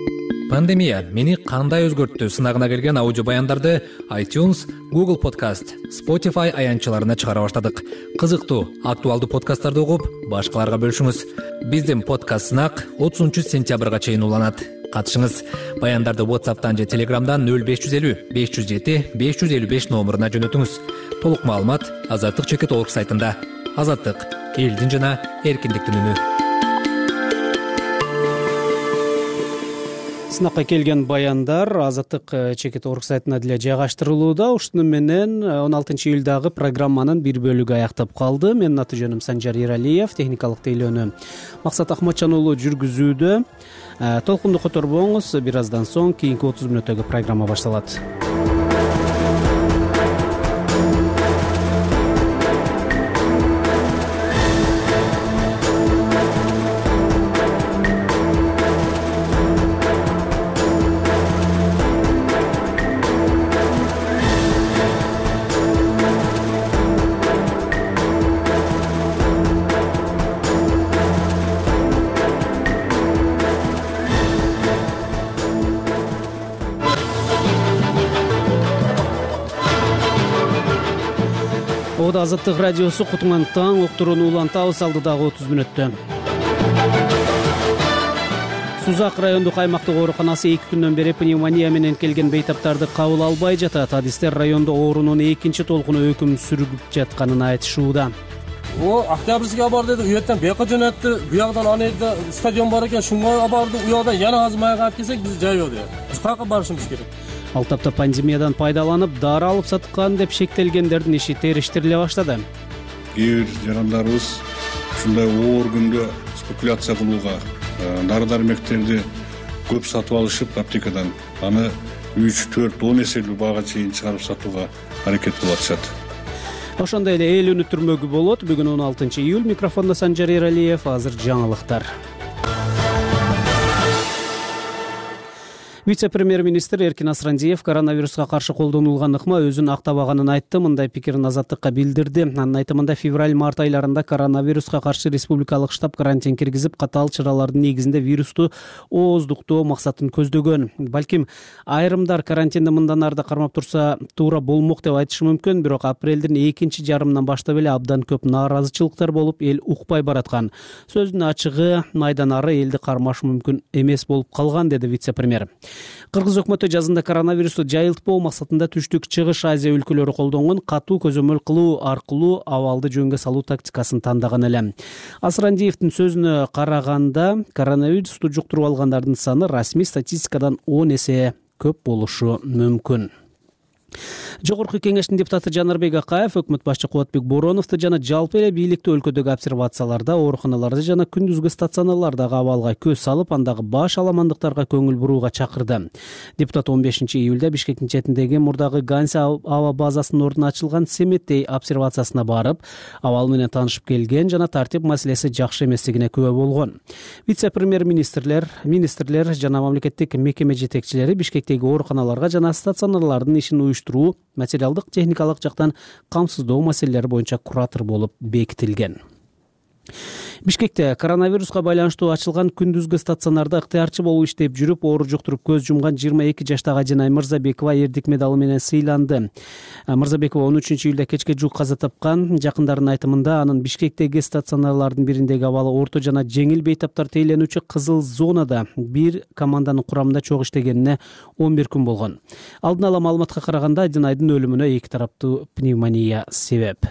Пандемия мени кандай өзгөрттү сынагына келген аудио баяндарды iTunes, Google Podcast, Spotify аянтчаларына чыгара баштадык. Кызыктуу, актуалдуу подкасттарды угуп, башкаларга бөлүшүңүз. Биздин подкаст сынак 30-сентябрга чейин уланат. Катышыңыз. Баяндарды WhatsApp'тан же Telegram'дан 0550 507 555 номуруна жөнөтүңүз. Толук маалымат azatlyk.org сайтында. Азаттык — элдин жана эркиндиктин үнү. Сынакка келген баяндар azatlyk.org сайтына деле жайгаштырылууда. Ушуну менен 16 июлдагы программанын бир бөлүгү аяктап калды. Менин аты жөнүм Санжар Иралиев, техникалык тейлөөнү Максат Ахматжан уулу жүргүзүүдө. Толкунду которбоңуз, бир аздан соң кийинки 30 мүнөттөгү программа башталат. Азаттык радиосу Кутуңан таң уктурууну улантабыз алдыдагы 30 мүнөттө. Сузак райондук аймактык ооруканасы 2 күндөн бери пневмония менен келген бейтаптарды кабыл албай жатат. Адистер райондо оорунун экинчи толкуну өкүм сүрүп жатканын айтышууда. Октябрьскийге бар деди, уяктан бияка жөнөттү, буягдан аны жерде стадион бар экен, шунга барды, уягдан жана азыр майга алып келсек биз жайбады. Биз каяка барышыбыз керек? Ал тапта пандемиядан пайдаланып, дары алып саткан деп шектелгендердин иши териштириле баштады. Кээ бир жарандарыбыз ушундай оор күндө спекуляция кылууга, дары-дармектерди көп сатып алышып аптекадан, аны 3-4-10 эселүү баага чейин чыгарып сатууга аракет кылып атышат. Ошондой эле эл өнүктүрмөгү болот. Бүгүн 16 июль, микрофондо Санжар Иралиев, азыр жаңылыктар. Вице-премьер-министр Эркин Асрандиев коронавируска каршы колдонулган ыкма өзүн актабаганын айтты. Мындай пикирин Азаттыкка билдирди. Анын айтымында февраль-март айларында коронавируска каршы республикалык штаб карантин киргизип, катаал чаралардын негизинде вирусту ооздуктоо максатын көздөгөн. Балким айрымдар карантинди мындан ары да кармап турса туура болмок деп айтышы мүмкүн, бирок апрелдин экинчи жарымынан баштап эле абдан көп нааразычылыктар болуп, эл укпай бараткан. Сөздүн ачыгы, майдан ары элди кармаш мүмкүн эмес болуп калган, деди вице-премьер. Кыргыз өкмөтү жазында коронавирусту жайылтпоо максатында Түштүк-Чыгыш Азия өлкөлөрү колдонгон катуу көзөмөл кылуу аркылуу абалды жөнгө салуу тактикасын тандаган эле. Асрандиевдин сөзүнө караганда, коронавирусту жуктуруп алгандардын саны расмий статистикадан 10 эсе көп болушу мүмкүн. Жогорку кеңештин депутаты Жанарбек Акаев өкмөт башчы Кубатбек Бороновду жана жалпы эле бийликти өлкөдөгү обсервацияларда, ооруканаларда жана күндүзгү стационарлардагы абалга көз салып, андагы баш аламандыктарга көңүл бурууга чакырды. Депутат 15 июлда Бишкектин четиндеги мурдагы Ганси аба базасынын ордуна ачылган Семеттей обсервациясына барып, абал менен таанышып келген жана тартип маселеси жакшы эместигине күбө болгон. Вице-премьер-министрлер жана мамлекеттик мекеме жетекчилери Бишкектеги ооруканаларга жана стационарлардын ишин уюштуруу, материалдык техникалык жактан камсыздоо маселелери боюнча куратор болуп бекитилген. Бишкекте коронавируска байланыштуу ачылган күндүзгү стационарда ыктыярчы болуп иштеп жүрүп, оору жуктуруп көз жумган 22 жаштагы Ажинай Мырзабекова эрдик медалы менен сыйланды. Мырзабекова 13 июлда кечке жуук каза тапкан. Жакындарынын айтымында анын Бишкектеги стационарлардын бириндеги абалы орто жана жеңил бейтаптар тейленүүчү кызыл зонада бир команданын курамында чогуу иштегенине 11 күн болгон. Алдын ала маалыматка караганда Ажинайдын өлүмүнө эки тараптуу пневмония себеп.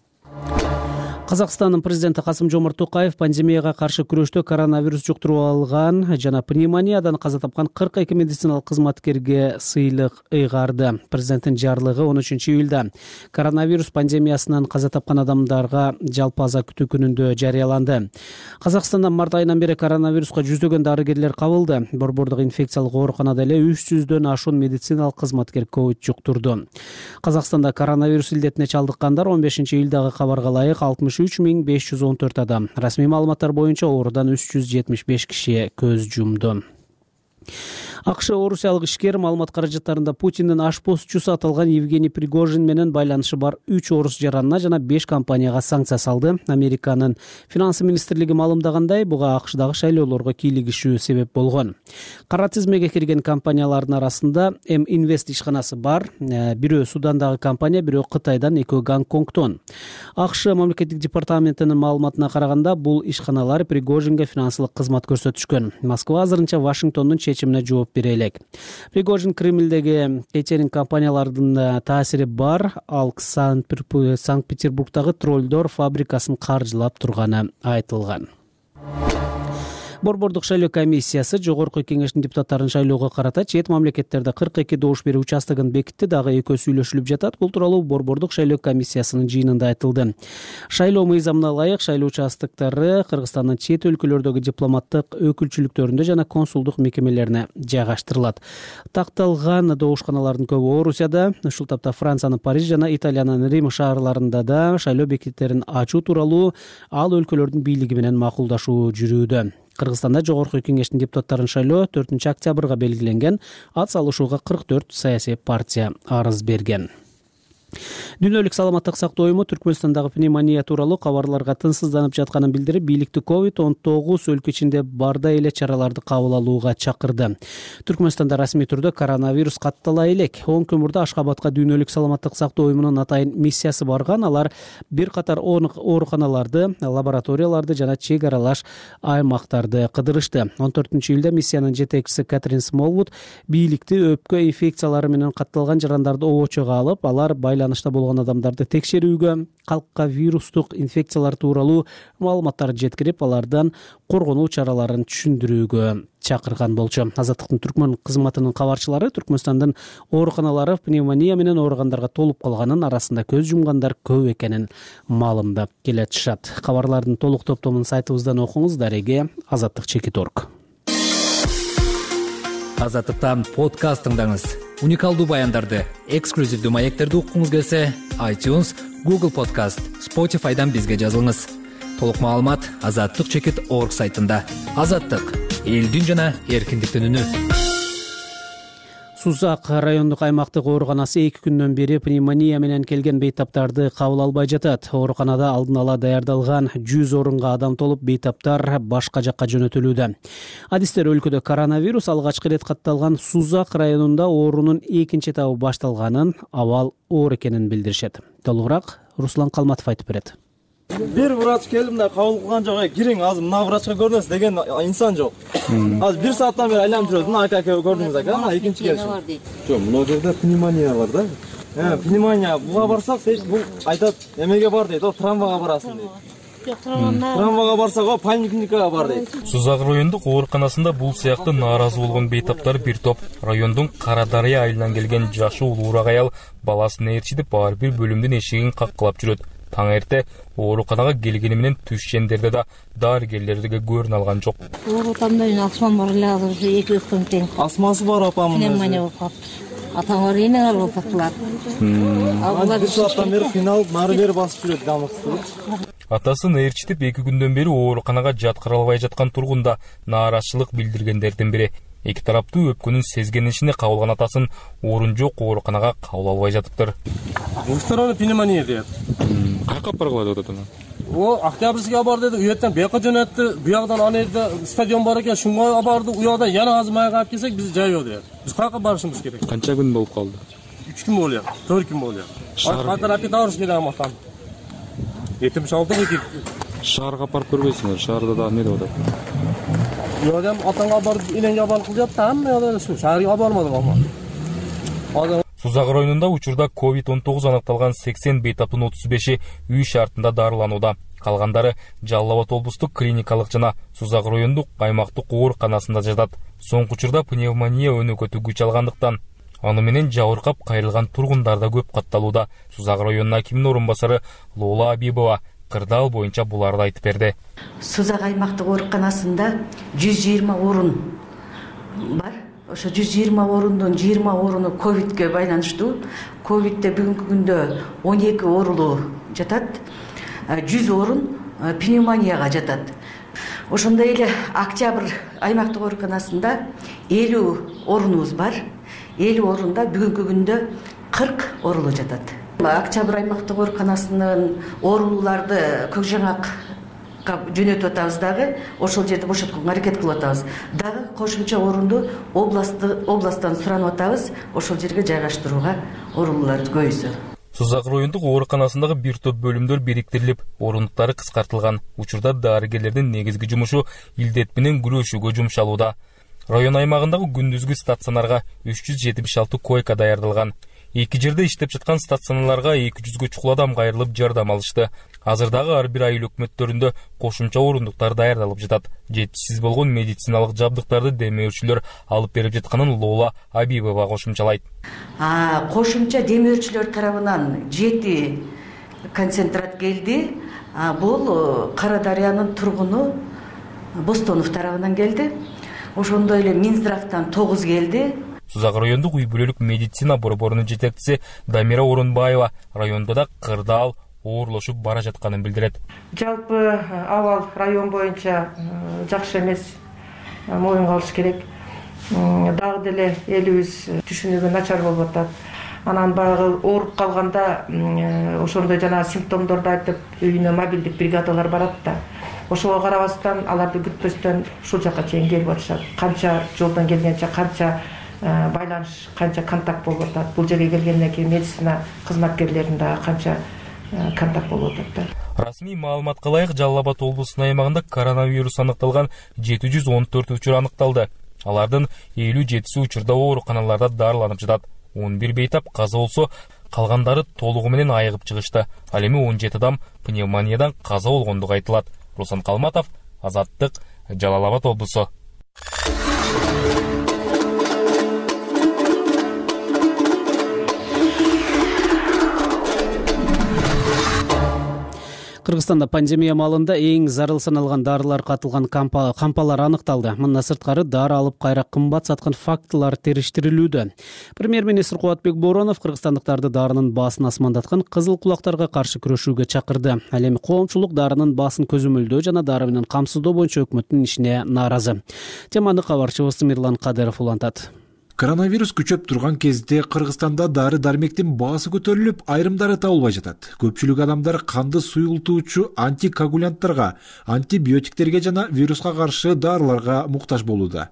Казакстандын президенти Касым-Жомарт Токаев пандемияга каршы күрөштө коронавирус жуктуруп алган жана пневмониядан каза тапкан 42 медициналык кызматкерге сыйлык ыйгарды. Президенттин жарлыгы 13 июлда коронавирус пандемиясынан каза тапкан адамдарга жалпы аза күтүү күнүндө жарыяланды. Казакстанда март айынан бери коронавируска жүздөгөн дарыгерлер кабылды. Борбордук инфекциялык ооруканада эле 300дөн ашуун медициналык кызматкер ковид жуктурду. Казакстанда коронавирус илдетине чалдыккандар 15 июлдагы кабарга ылайык 63.514 адам. Расмий маалыматтар боюнча оорудан 375 киши көз жумду. АКШ орусиялык ишкер маалымат каражаттарында Путиндин ашпозчусу аталган Евгений Пригожин менен байланышы бар 3 орус жаранына жана 5 компанияга санкция салды. Американын финансы министрлиги маалымдагандай, буга АКШдагы шайлоолорго кийлигишүү себеп болгон. Кара тизмеге кирген компаниялардын арасында М-Инвест ишканасы бар. Бирөө Судандагы компания, бирөө Кытайдан, экөө Гонконгтон. АКШ мамлекеттик департаментинин маалыматына караганда, бул ишканалар Пригожинге финансылык кызмат көрсөтүшкөн. Москва азырынча Вашингтондун чечимине жооп бере элек. Пригожин Кремлдеги кейтеринг компаниялардын таасири бар, ал Санкт-Петербургдагы троллдор фабрикасын каржылап турганы айтылган. Борбордук шайлоо комиссиясы жогорку кеңештин депутаттарын шайлоого карата чет мамлекеттерде 42 добуш берүү участогун бекитти, дагы экөө сүйлөшүлүп жатат. Бул тууралуу Борбордук шайлоо комиссиясынын жыйынында айтылды. Шайлоо мыйзамына ылайык шайлоо участоктору Кыргызстандын чет өлкөлөрдөгү дипломаттык өкүлчүлүктөрүндө жана консулдук мекемелерине жайгаштырылат. Такталган добушканалардын көбү Орусияда, ушул тапта Франциянын Париж жана Италиянын Рим шаарларында да шайлоо бекеттерин ачуу тууралуу ал өлкөлөрдүн бийлиги менен макулдашуу жүрүүдө. Кыргызстанда жогорку кеңештин депутаттарын шайлоо 4 октябрга белгиленген. Ат салышууга 44 саясий партия арыз берген. Дүйнөлүк саламаттык сактоо уюму Түркмөнстандагы пневмония тууралуу кабарларга тынчсызданып жатканын билдирип, бийликти COVID-19 өлкө ичинде барда эле чараларды кабыл алууга чакырды. Түркмөнстанда расмий түрдө коронавирус каттала элек. 10 көмүрдө Ашхабадка дүйнөлүк саламаттык сактоо уюмунун атайын миссиясы барган. Алар бир катар ооруканаларды, лабораторияларды жана чек аралаш аймактарды кыдырышты. 14-июлда миссиянын жетекчиси Кэтрин Смолвуд бийликти өпкө инфекциялары менен катталган жарандарды обочого алып, алар байланышта болгон адамдарды текшерүүгө, калкка вирустук инфекциялар тууралуу маалыматтарды жеткирип, алардан коргонуу чараларын түшүндүрүүгө чакырган болчу. Азаттыктын түркмөн кызматынын кабарчылары Түркмөнстандын ооруканалары пневмония менен ооругандарга толуп калганын, арасында көз жумгандар көп экенин маалымдап келатышат. Кабарлардын толук топтомун сайтыбыздан окуңуз. Дареге Азаттык.org. Азаттыктан подкаст тыңдаңыз. Уникалдуу баяндарды, эксклюзивдүү маектерди уккуңуз келсе, iTunes, Google Podcast, Spotify'дан бизге жазылыңыз. Толук маалымат Азаттык.org сайтында. Азаттык — элдин жана эркиндиктин үнү. Сузак райондук аймактык ооруканасы 2 күндөн бери пневмония менен келген бейтаптарды кабыл албай жатат. Ооруканада алдын ала даярдалган 100 орунга адам толуп, бейтаптар башка жакка жөнөтүлүүдө. Адистер өлкөдө коронавирус алгачкы ирет катталган Сузак районунда оорунун 2-чи этабы башталганын, абал оор экенин билдиришет. Толугураак Руслан Калматов айтып берет. Бир врач келип мындай кабыл кылган жок, кириң азыр мына врачка көрүнөсүз деген инсан жок. Азыр 1 сааттан бери айланып жүрөбүз. Мына ака көрдүңүз ака, мына экинчи келишим. Жок, мына жерде пневмония бар да. Пневмония, буга барсак, бул айтат, эмеге бар дейт, травмага барасың дейт. Травмага барсак, поликлиникага бар дейт. Сузак райондук ооруканасында бул сыяктуу нааразы болгон бейтаптар бир топ райондун Кара Дарыя айылынан келген жашы улуураак аял баласын ээрчитип ар бир бөлүмдүн эшигин каккылап жүрөт. Таң эрте ооруканага келгени менен түшчендерде да дарыгерлерге көрүнө алган жок. Ооруканамда астмам бар эле, азыр 2 күн тең. Астмасы бар апамын. Пневмония болуп калды. Атаңар эне алып тактылар. Алар 1 сааттан бери финал нары бери басып жүрөт дамыксыз. Атасын ээрчитип 2 күндөн бери ооруканага жаткыра албай жаткан тургунда нааразычылык билдиргендердин бири. Эки тараптуу өпкөнүн сезгенишине кабылган атасын орун жок ооруканага кабыл албай жатыптыр. Второй пневмония дейт. Кайка алып баргыла деп атат? Октябрьскийге бар деди, уяктан бияка жөнөттү. Буягдан аны жерде стадион бар экен, шунга барды. Уягдан яна азыр майга алып келсек, биз жайбы дейт. Биз кайка барышыбыз керек? Канча күн болуп калды? 3 күн болуп, 4 күн болуп. Кайра апитарыс керек амактан. Этим шалдык эки. Шаарга барып көрбөйсүңөр, шаарда да эмне деп атат? Адам атаңа барып, энеңге барып кылып жатты, аны шаарга бармадым ама. Сузак районунда учурда COVID-19 аныкталган 80 бейтаптын 35-и үй шартында дарыланууда. Калгандары Жалал Абад облустук клиникалык жана Сузак райондук аймактык ооруканасында жатат. Соңку учурда пневмония өнөкөтү күч алгандыктан аны менен жабыркап кайрылган тургундар да көп катталууда. Сузак районунун акиминин орун басары Лола Абибова кырдаал боюнча буларды айтып берди. Сузак аймактык ооруканасында 120 орун бар. Ошо 120 орундун 20 оруну ковидке байланыштуу. Ковидте бүгүнкү күндө 12 оорулуу жатат. 100 орун пневмонияга жатат. Ошондой эле Октябрь аймактык ооруканасында 50 орунубуз бар. 50 орунда бүгүнкү күндө 40 оорулуу жатат. Октябрь аймактык ооруканасынын оорулууларды Көкжаңакка жөнөтүп атабыз дагы, ошол жерде бошотконго аракет кылып атабыз. Дагы кошумча орунду областтан суранып атабыз, ошол жерге жайгаштырууга оорулууларды көбөйсө. Сузак райондук ооруканасындагы бир топ бөлүмдөр бириктирилип, орундуктары кыскартылган. Учурда дарыгерлердин негизги жумушу илдет менен күрөшүүгө жумшалууда. Район аймагындагы күндүзгү стационарга 376 койка даярдалган. Эки жерде иштеп жаткан стационарларга 200гө чукул адам кайрылып жардам алышты. Азырдагы ар бир айыл өкмөттөрүндө кошумча орундуктар даярдалып жатат. Жетишсиз болгон медициналык жабдыктарды демөөрчүлөр алып берип жатканын Лола Абибова кошумчалайт. Кошумча демөөрчүлөр тарабынан 7 концентрат келди. Бул Кара Дарыянын тургуну Бостонов тарабынан келди. Ошондой эле Минздравтан 9 келди. Сузак райондук үй бүлөлүк медицина борборунун жетекчиси Дамира Орунбаева райондо да кырдаал оорлошуп бара жатканын билдирет. Жалпы абал район боюнча жакшы эмес, моюнга алыш керек. Дагы деле элибиз түшүнүгү начар болуп атат. Анан баягы ооруп калганда ошондой жана симптомдорду айтып, үйүнө мобилдик бригадалар барат да. Ошого карабастан аларды күтпөстөн ушул жака чейин келип атышат. Канча жолдон келгенче, канча байланыш, канча контакт болуп атат. Бул жерге келгенден кийин медицина кызматкерлеринин дагы канча контакт болуп атат. Расмий маалыматка ылайык Жалал Абад облусунун аймагында коронавирус аныкталган 714 учур аныкталды. Алардын 57 учурда ооруканаларда дарыланып жатат. 11 бейтап каза болсо, калгандары толугу менен айыгып чыгышты. Ал эми 17 адам пневмониядан каза болгондугу айтылат. Руслан Калматов, Азаттык, Жалал Абад облусу. Кыргызстанда пандемия маалында эң зарыл саналган дарылар катылган кампалар аныкталды. Мындан сырткары дары алып кайра кымбат саткан фактылар териштирилүүдө. Премьер-министр Кубатбек Боронов кыргызстандыктарды дарынын баасын асмандаткан кызыл кулактарга каршы күрөшүүгө чакырды. Ал эми коомчулук дарынын баасын көзөмөлдөө жана дары менен камсыздоо боюнча өкмөттүн ишине нааразы. Теманы кабарчыбыз Мирлан Кадыров улантат. Коронавирус күчөп турган кезде Кыргызстанда дары-дармектин баасы көтөрүлүп, айрымдары табылбай жатат. Көпчүлүк адамдар канды суюлтуучу антикоагулянттарга, антибиотиктерге жана вируска каршы дарыларга муктаж болууда.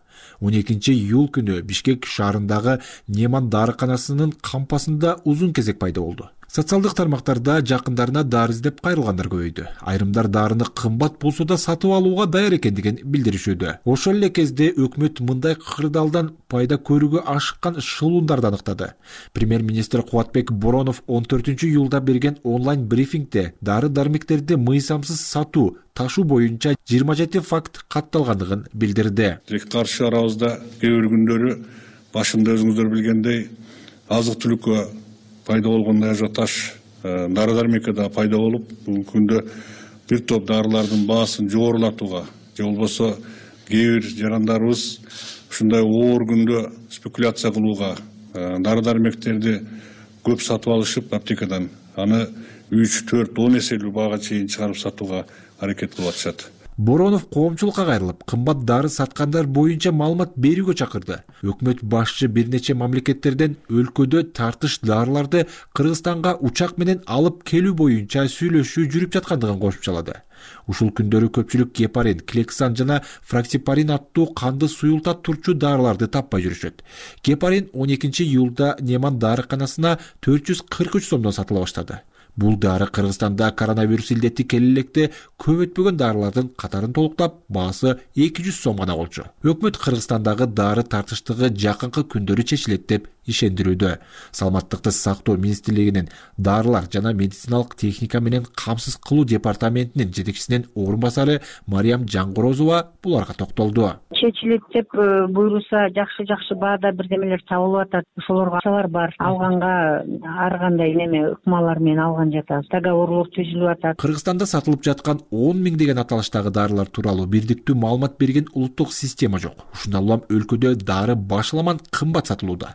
12-июл күнү Бишкек шаарындагы Неман дарыканасынын кампасында узун кезек пайда болду. Социалдык тармактарда жакындарына дары издеп кайрылгандар көбөйдү. Айрымдар дарыны кымбат болсо да сатып алууга даяр экендигин билдиришүүдө. Ошол эле кезде өкмөт мындай кырдаалдан пайда көрүүгө ашыккан шылуундарды аныктады. Премьер-министр Кубатбек Боронов 14-июлда берген онлайн брифингде дары-дармектерди мыйзамсыз сатуу, ташуу боюнча 27 факт катталгандыгын билдирди. Каршы арабызда кээ бир күндөрү башында өзүңүздөр билгендей азык-түлүккө пайда болгон ажиотаж дары-дармекке да пайда болуп, бүгүнкү күндө бир топ дарылардын баасын жогорулатууга, же болбосо кээ бир жарандарыбыз ушундай оор күндө спекуляция кылууга, дары-дармектерди көп сатып алышып аптекадан, аны 3-4-10 эселүү баага чейин чыгарып сатууга аракет кылып атышат. Боронов коомчулукка кайрылып, кымбат дары саткандар боюнча маалымат берүүгө чакырды. Өкмөт башчы бир нече мамлекеттерден өлкөдө тартыш дарыларды Кыргызстанга учак менен алып келүү боюнча сүйлөшүү жүрүп жаткандыгын кошумчалады. Ушул күндөрү көпчүлүк гепарин, Клексан жана Фраксипарин аттуу канды суюлтат турчу дарыларды таппай жүрүшөт. Гепарин 12-июлда Неман дарыканасына 443 сомдон сатыла баштады. Бул дары Кыргызстанда коронавирус илдети келе электе көп өтпөгөн дарылардын катарын толуктап, баасы 200 сом гана болчу. Өкмөт Кыргызстандагы дары тартыштыгы жакынкы күндөрү чечилет деп ишендирүүдө. Саламаттыкты сактоо министрлигинин дарылар жана медициналык техника менен камсыз кылуу департаментинин жетекчисинин орун басары Мариям Жаңгорозова буларга токтолду. Чечилет деп буйруса жакшы баада бирдемелер табылып атат. Ошолорго акчалар бар. Алганга ар кандай неме ыкмалар менен алган жатабыз. Договорлор түзүлүп атат. Кыргызстанда сатылып жаткан 10 000 деген аталыштагы дарылар тууралуу бирдиктүү маалымат берген улуттук система жок. Ушундан улам өлкөдө дары башаламан кымбат сатылууда.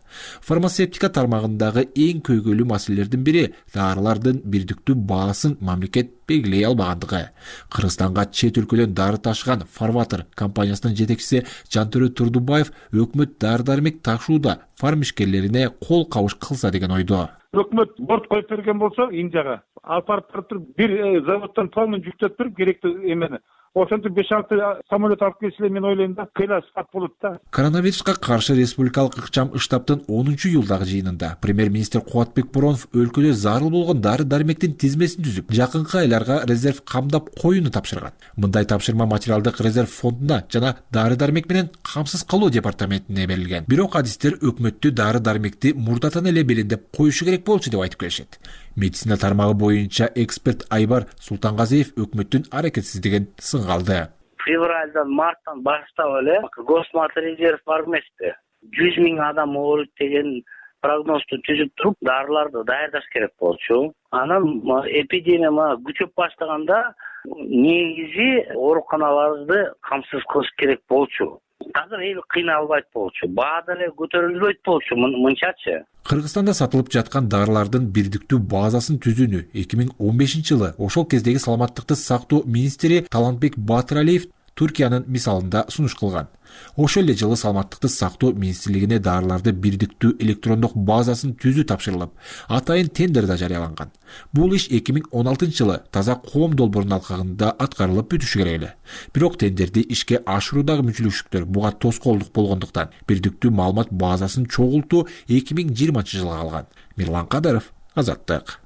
Фармацевтика тармагындагы эң көйгөйлүү маселелердин бири дарылардын бирдиктүү баасын мамлекет белгилей албагандыгы. Кыргызстанга чет өлкөдөн дары ташыган Фарватер компаниясынын жетекчиси Жантөрө Турдубаев өкмөт дары-дармек ташууда фармишкерлерине кол кабыш кылса деген ойдо. Өкмөт борт коюп берген болсо Индияга алып барып туруп бир заводдон полный жүктөп туруп керектүү эмени ошентип 5-6 самолет алып келсе мен ойлойм да кыйла саат болот да. Коронавируска каршы республикалык ыкчам штабтын 10-июлдагы жыйынында премьер-министр Кубатбек Боронов өлкөдө зарыл болгон дары-дармектин тизмесин түзүп, жакынкы айларга резерв камдап коюуну тапшырган. Мындай тапшырма материалдык резерв фондуна жана дары-дармек менен камсыз кылуу департаментине берилген. Бирок адистер өкмөттү дары-дармекти мурдатан эле белиндеп коюшу керек болчу деп айтып келишет. Медицина тармагы боюнча эксперт Айбар Султангазиев өкмөттүн аракетсиздигин сынгалды. Февралдан, марттан баштап эле госмат резерв бар эмеспи? 100 000 адам ооруйт деген прогнозду түзүп туруп, дарыларды даярдаш керек болчу. Анан эпидемия күчөп баштаганда негизи ооруканаларды камсыз кылыш керек болчу. Азыр эл кыйналбайт болчу. Баа деле көтөрүлбөйт болчу мынчачы. Кыргызстанда сатылып жаткан дарылардын бирдиктүү базасын түзүүнү 2015-жылы ошол кездеги саламаттыкты сактоо министри Талантбек Батыралиев Туркиянын мисалында сунуш кылган. Ошол эле жылы саламаттыкты сактоо министрлигине дарыларды бирдиктүү электрондук базасын түзүү тапшырылып, атайын тендер да жарыяланган. Бул иш 2016-жылы таза коом долбоорунун алкагында аткарылып бүтүшү керек эле. Бирок тендерди ишке ашыруудагы мүчүлүкчүлүктөр буга тоскоолдук болгондуктан бирдиктүү маалымат базасын чогултуу 2020-жылга калган. Мирлан Кадыров, Азаттык.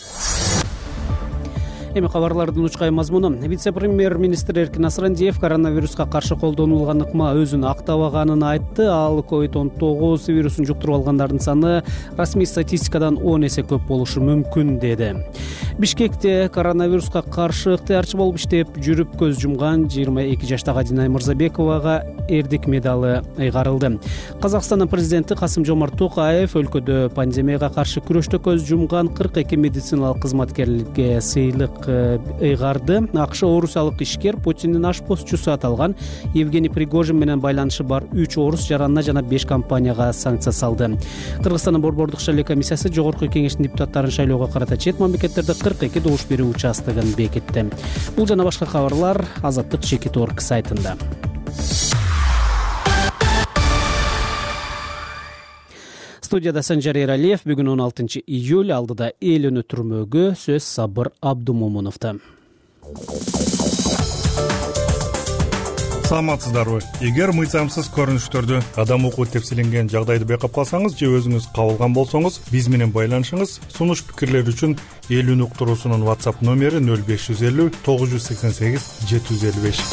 Эми кабарлардын учкай мазмуну. Вице-премьер-министр Эркин Асрандиев коронавируска каршы колдонулган ыкма өзүн актабаганын айтты. Ал COVID-19 вирусун жуктуруп алгандардын саны расмий статистикадан 10 эсе көп болушу мүмкүн деди. Бишкекте коронавируска каршы ыктыярчы болуп иштеп жүрүп көз жумган 22 жаштагы Динай Мырзабековага эрдик медалы ыйгарылды. Казакстандын президенти Касым-Жомарт Токаев өлкөдө пандемияга каршы күрөштө көз жумган 42 медициналык кызматкерге сыйлык ыйгарды. АКШ орусиялык ишкер Путиндин ашпозчусу аталган Евгений Пригожин менен байланышы бар 3 орус жаранына жана 5 компанияга санкция салды. Кыргызстандын борбордук шайлоо комиссиясы жогорку кеңештин депутаттарын шайлоого карата чет мамлекеттерде 42 добуш берүү участогун бекитти. Бул жана башка кабарлар Азаттык Чекит.орг сайтында. Студияда Санжар Эралиев. Бүгүн 16 июль, алдыда эл өнү түрмөгү сөз Сабыр Абдумомуновдо. Саламатсыздарбы? Эгер мыйзамсыз көрүнүштөрдү адам укугу тепселенген жагдайды байкап калсаңыз же өзүңүз кабылган болсоңуз, биз менен байланышыңыз. Сунуш пикирлер үчүн эл өнү уктуруусунун WhatsApp номери 0550 988 755.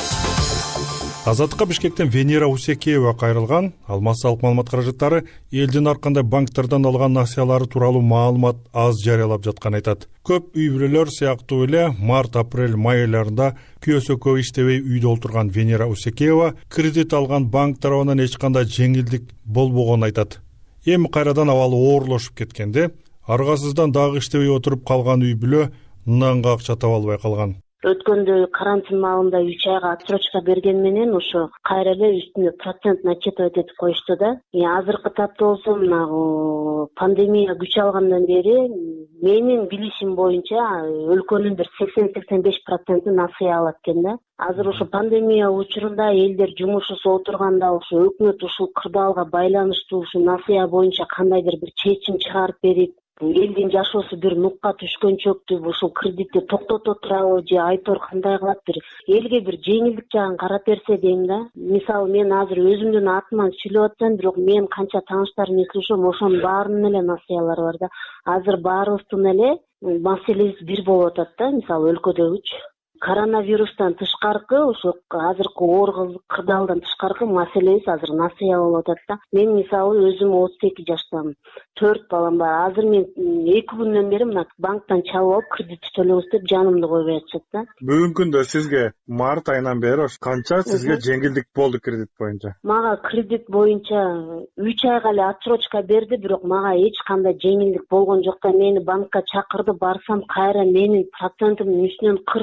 Азаттыкка Бишкектен Венера Усекеева кайрылган. Алмаз-салык маалымат каражаттары элдин ар кандай банктардан алган насыялары тууралуу маалымат аз жарыялап жатканын айтат. Көп үй бүлөлөр сыяктуу эле март, апрель, май айларында күйөөсү көп иштебей үйдө отурган Венера Усекеева кредит алган банк тарабынан эч кандай жеңилдик болбогонун айтат. Эми кайрадан абалы оорлошуп кеткенде, аргасыздан дагы иштебей отуруп калган үй бүлө нанга акча таба албай калган. Өткөндө карантин маалында 3 айга отсрочка берген менен ошо кайра эле үстүнө процент начитывать этип коюшту да. Азыркы тапта болсо мына пандемия күч алгандан бери менин билишим боюнча өлкөнүн бир 80-85% насыя алат экен да. Азыр ошо пандемия учурунда элдер жумушсуз отурганда ошо өкмөт ушул кырдаалга байланыштуу ушул насыя боюнча кандайдыр бир чечим чыгарып берип, элдин жашоосу бир нукка түшкөнчөктү ушул кредитти токтото турабы же айтор кандай кылат, бир элге бир жеңилдик жагын карап берсе дейм да. Мисалы мен азыр өзүмдүн атыман сүйлөп атсам, бирок мен канча тааныштарым эслешем, ошонун баарынын эле насыялары бар да. Азыр баарыбыздын эле маселебиз бир болуп атат да, мисалы өлкөдөгүчү. Коронавирустан тышкаркы, ошо азыркы оор кырдаалдан тышкаркы маселебиз азыр насыя болуп атат да. Мен мисалы өзүм 32 жаштамын. 4 балам бар. Азыр мен 2 күндөн бери мына банктан чалып алып кредит төлөбүз деп жанымды койбой атышат да. Бүгүнкү күндө сизге март айынан бери канча сизге жеңилдик болду кредит боюнча? Мага кредит боюнча 3 айга эле отсрочка берди, бирок мага эч кандай жеңилдик болгон жок да. Мени банкка чакырды, барсам кайра менин процентимдин үстүнөн 43 000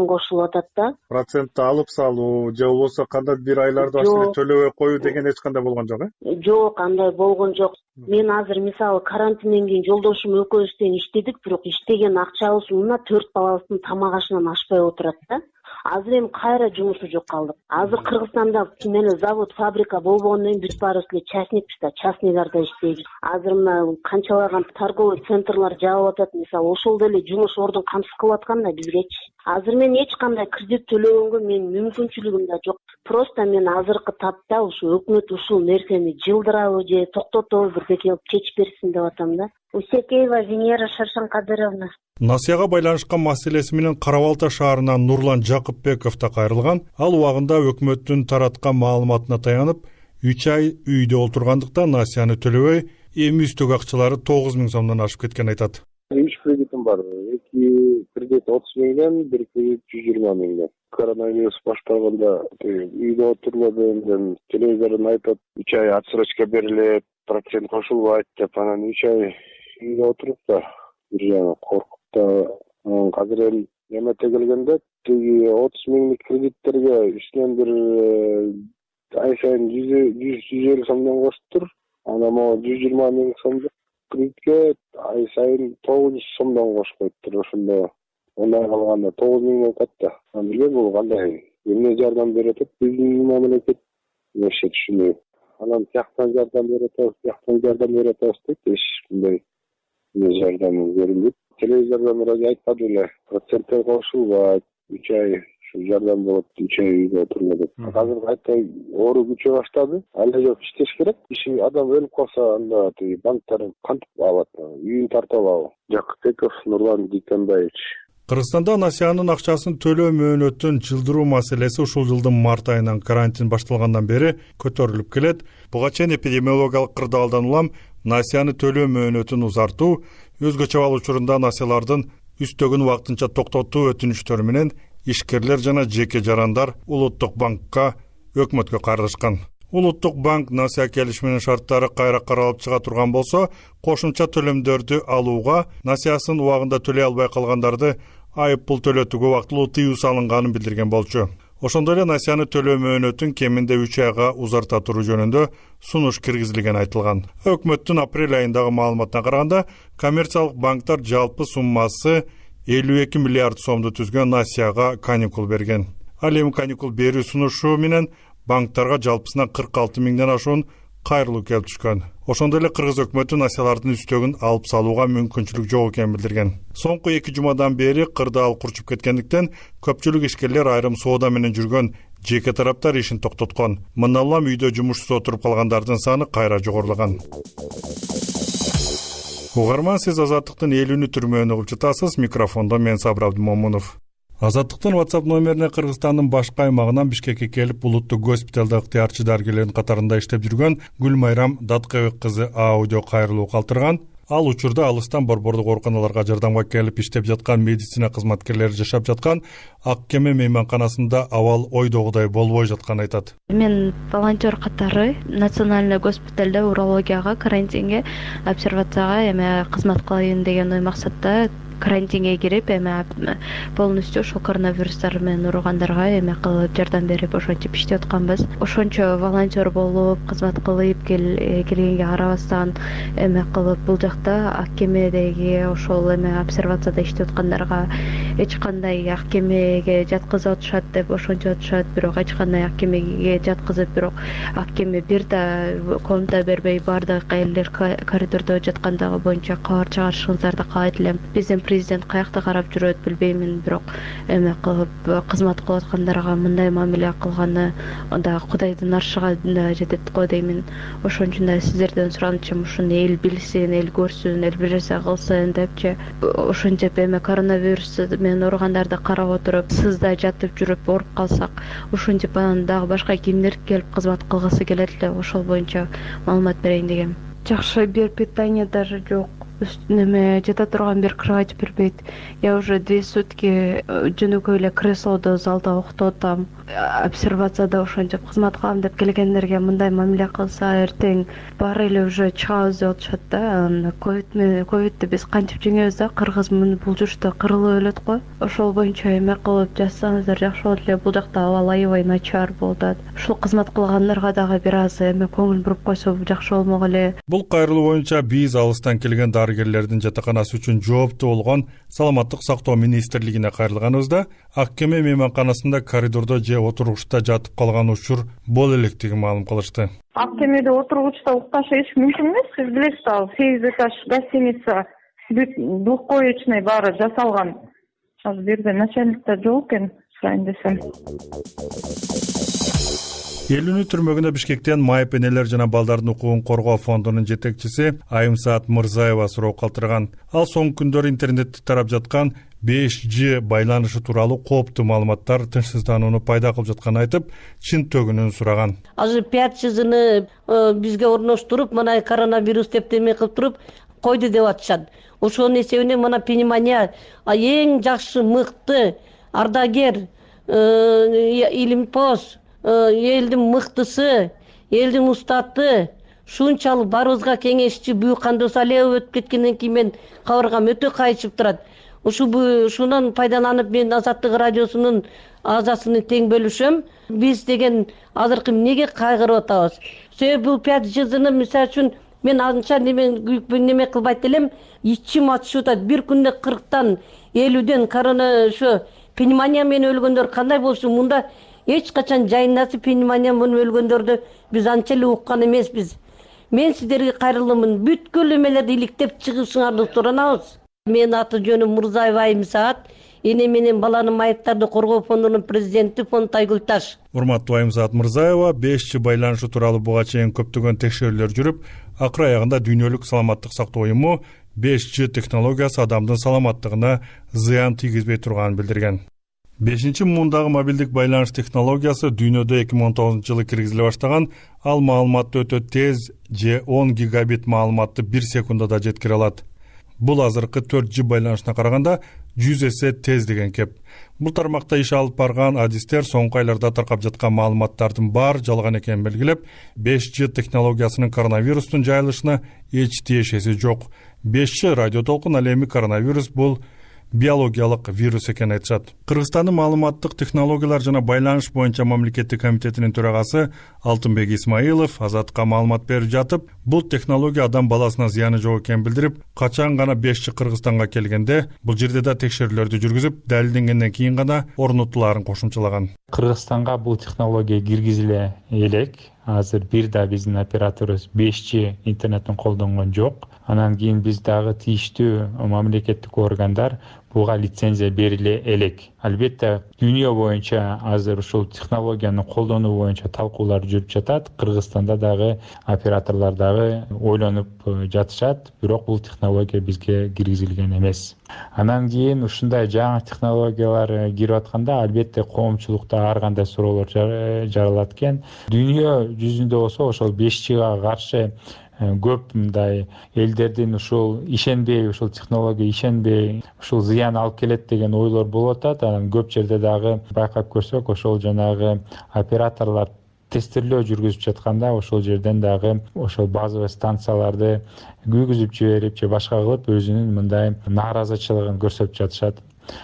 чыгым кошулуп атат да. Процентти алып салуу же болбосо кандай бир айларды башка төлөбөй кою деген эч кандай болгон жок Жок, андай болгон жок. Мен азыр мисалы карантинден кийин жолдошум экөөбүз тең иштедик, бирок иштеген акчабыз мына 4 балабыздын тамак ашынан ашпай отурат да. Азыр эми кайра жумушу жок калдык. Азыр Кыргызстанда эле завод, фабрика болбогондон кийин биз баарыбыз эле частникпиз да, частныйларда иштейбиз. Азыр мына канчалаган торговый центрлар жабылып атат, мисалы ошол деле жумуш ордун камсыз кылып аткан да бизгечи. Азыр мен эч кандай кредит төлөгөнгө менин мүмкүнчүлүгүм да жок. Просто мен азыркы тапта ушу өкмөт ушул нерсени жылдырабы же токтотобу бирдеке кылып чечип берсин деп атам да. Усекеева Венера Шаршанкадыровна. Насияга байланышкан маселеси менен Кара Балта шаарынан Нурлан Жакыпбеков да кайрылган. Ал убагында өкмөттүн тараткан маалыматына таянып, 3 ай үйдө олтургандыктан насияны төлөбөй, эми үстөк акчалары 9000 сомдон ашып кеткен айтат. 3 кредитим бар. 2 кредит 30 миңден, 1 кредит 120 миңден. Коронавирус башталганда үйдө отургандын телевизордон айтат, 3 ай отсрочка берилет, процент кошулбайт деп, анан 3 ай үйдө отуруп да бир жана коркуп да азыр эми эмете келгенде тиги 30 миңдик кредиттерге үстүнөн бир ай сайын 150 сомдон кошуптур. Анан могу 120 миң сомдук кредитке ай сайын 900 сомдон кошуп коюптур. Ошондо ондай калганда 9 миң болуп калат да. Анан билбейм бул кандай эмне жардам берет деп биздин мамлекет эч түшүнбөйм. Анан тияктан жардам берет деп эч мындай жардам берилбейт. Телевизордон вроде айтпады эле, проценттер кошулбайт, 3 ай ушу жардам болот, 3 ай үйдө отурма деп. Азыр кайта оору күчө баштады. Ала жок иштеш керек. Иши адам өлүп калса, анда тиги банктар кантип алат? Үйүн тартып алабы? Жакыпбеков Нурлан Дүйкөнбаевич. Кыргызстанда насиянын акчасын төлөө мөөнөтүн жылдыруу маселеси ушул жылдын март айынан карантин башталгандан бери көтөрүлүп келет. Буга чейин эпидемиологиялык кырдаалдан улам насияны төлөө мөөнөтүн узартуу, өзгөчө абал учурунда насиялардын үстөгүн убактынча токтотуу өтүнүчтөрү менен ишкерлер жана жеке жарандар Улуттук банкка өкмөткө кайрылышкан. Улуттук банк насия келишиминин шарттары кайра каралып чыга турган болсо, кошумча төлөмдөрдү алууга, насиясын убагында төлөй албай калгандарды айып пул төлөтүүгө убактылуу тыюу салынганын билдирген болчу. Ошондой эле насияны төлөө мөөнөтүн кеминде 3 айга узарта туруу жөнүндө сунуш киргизилген айтылган. Өкмөттүн апрель айындагы маалыматына караганда, коммерциялык банктар жалпы суммасы 52 миллиард сомду түзгөн насияга каникул берген. Ал эми каникул берүү сунушу менен банктарга жалпысынан 46 миңден ашуун кайрылуу келип түшкөн. Ошондой эле кыргыз өкмөтү насиялардын үстөгүн алып салууга мүмкүнчүлүк жок экенин билдирген. Соңку 2 жумадан бери кырдаал курчуп кеткендиктен көпчүлүк ишкерлер айрым соода менен жүргөн жеке тараптар ишин токтоткон. Мындан улам үйдө жумушсуз отуруп калгандардын саны кайра жогорулаган. Угарман, сиз Азаттыктын элүүнү түрмөөнү угуп жатасыз. Микрофондо мен Сабыр Абдымомунов. Азаттыктын WhatsApp номерине Кыргызстандын башка аймагынан Бишкекке келип, улуттук госпиталда ыктыярчы дарыгерлердин катарында иштеп жүргөн Гүлмайрам Даткебек кызы аудио кайрылуу калтырган. Ал учурда алыстан борбордук ооруканаларга жардамга келип иштеп жаткан медицина кызматкерлери жашап жаткан Ак Кеме мейманканасында абал ойдогудай болбой жатканын айтат. Мен волонтер катары национальный госпиталда урологияга, карантинге, обсервацияга эме кызмат кылайын деген ой максатта карантинге кирип, эме полностью ошол коронавирустар менен ооругандарга эме кылып жардам берип ошентип иштеп атканбыз. Ошончо волонтер болуп, кызмат кылып келгенге карабастан эме кылып бул жакта Ак Кемедеги ошол эме обсервацияда иштеп аткандарга эч кандай Ак Кемеге жаткызып атышат деп ошончо атышат, бирок эч кандай Ак Кемеге жаткызып, бирок Ак Кеме бир да комната бербей, баардык элдер коридордо жаткандыгы боюнча кабар чыгарышыңыздарды каалайт элем. Биздин президент каякта карап жүрөт билбеймин, бирок эме кылып кызмат кылып аткандарга мындай мамиле кылганы анда Кудайдын аршыга да жетет го деймин. Ошон үчүн да сиздерден суранычым ушуну эл билсин, эл көрсүн, эл бир нерсе кылсын депчи. Ошентип эме коронавирус менен ооругандарды карап отуруп, сызда жатып жүрүп ооруп калсак, ушинтип анан дагы башка кимдер келип кызмат кылгысы келет эле, ошол боюнча маалымат берейин дегем. Жакшы, бир питание даже жок. неме жата турган бир кровать бербейт. Я уже 2 сутки жөнөкөй эле креслодо залда уктап атам. Обсервацияда ошентип кызмат кылам деп келгендерге мындай мамиле кылса эртең баары эле уже чыгабыз деп атышат да. Ковидти биз кантип жеңебиз да, кыргыз бул жушта кырылып өлөт го. Ошол боюнча эме кылып жазсаңыздар жакшы болот эле. Бул жакта абал аябай начар болуп атат. Ушул кызмат кылгандарга дагы бир аз эме көңүл буруп койсо жакшы болмок эле. Бул кайрылуу боюнча биз алыстан келген дарыгерлердин жатаканасы үчүн жооптуу болгон Саламаттык сактоо министрлигине кайрылганыбызда Ак Кеме мейманканасында коридордо же отургучта жатып калган учур боло электигин маалым кылышты. Ак Кемеде отургучта укташ эч мүмкүн эмес. Сиз билесиз, ал 8 этаж гостиница, двухкоечный баары жасалган. Азыр бир жерде начальникте жок экен, сурайын десем. Элүүнү түрмөгүндө Бишкектен майып энелер жана балдардын укугун коргоо фондунун жетекчиси Айымсаат Мырзаева суроо калтырган. Ал соңку күндөр интернетте тарап жаткан 5G байланышы тууралуу кооптуу маалыматтар тынчсызданууну пайда кылып жатканын айтып, чын төгүнүн сураган. Азыр 5G'ны бизге орноштуруп, мына коронавирус деп эме кылып туруп койду деп атышат. Ошонун эсебинен мына пневмония эң жакшы мыкты ардагер, илимпоз, элдин мыктысы, элдин устаты, шунчалык барыбызга кеңешчи Бүйүк Кандос Алиева өтүп кеткенден кийин мен кабыргам өтө кайчып турат. Ушунан пайдаланып мен Азаттык радиосунун азасын тең бөлүшөм. Биз деген азыркы эмнеге кайгырып атабыз? Себеби бул 5G'ны мисалы үчүн мен анча неме кылбайт элем, ичим ачышып атат. Бир күндө 40тан 50ден корона пневмония менен өлгөндөр кандай болушу? Мында эч качан жайындасы пневмония менен өлгөндөрдү биз анча эле уккан эмеспиз. Мен сиздерге кайрылымын. Бүткүл эмелерди иликтеп чыгышыңарды суранабыз. Мен аты жөнүм Мурзаева Айымсаат, эне менен баланын майыптарды коргоо фондунун президенти фонд Айгулташ. Урматтуу Айымсаат Мырзаева 5G байланышы тууралуу буга чейин көптөгөн текшерүүлөр жүрүп, акыры аягында Дүйнөлүк саламаттык сактоо уюму 5G технологиясы адамдын саламаттыгына зыян тийгизбей турганын билдирген. 5-муундагы мобилдик байланыш технологиясы дүйнөдө 2019-жылы киргизиле баштаган. Ал маалыматты өтө тез же 10 гигабит маалыматты 1 секундада жеткире алат. Бул азыркы 4G байланышына караганда 100 эсе тез деген кеп. Бул тармакта иш алып барган адистер соңку айларда таркап жаткан маалыматтардын баары жалган экенин белгилеп, 5G технологиясынын коронавирустун жайылышына эч тиешеси жок. 5G радио толкун ал эми коронавирус бул биологиялык вирус экенин айтышат. Кыргызстандын маалыматтык технологиялар жана байланыш боюнча мамлекеттик комитетинин төрагасы Алтынбек Исмаилов Азатка маалымат берип жатып, бул технология адам баласына зыяны жок экенин билдирип, качан гана 5G Кыргызстанга келгенде бул жерде да текшерүүлөрдү жүргүзүп, далилденгенден кийин гана орнотулаарын кошумчалаган. Кыргызстанга бул технология киргизиле элек. Азыр бир да биздин операторубуз 5G интернеттин колдонгон жок. Анан кийин биз дагы тийиштүү мамлекеттик органдар буга лицензия бериле элек. Албетте дүйнө боюнча азыр ушул технологияны колдонуу боюнча талкуулар жүрүп жатат. Кыргызстанда дагы операторлор дагы ойлонуп жатышат, бирок бул технология бизге киргизилген эмес. Анан кийин ушундай жаңы технологиялар кирип атканда албетте коомчулукта ар кандай суроолор жаралат экен. Дүйнө жүзүндө болсо ошол 5G'га каршы көп мындай элдердин ушул ишенбей, ушул технология ишенбей, ушул зыян алып келет деген ойлор болуп атат. Анан көп жерде дагы байкап көрсөк, ошол жанагы операторлор тестирлөө жүргүзүп жатканда ошол жерден дагы ошол базовый станцияларды күйгүзүп жиберип же башка кылып өзүнүн мындай нааразычылыгын көрсөтүп жатышат.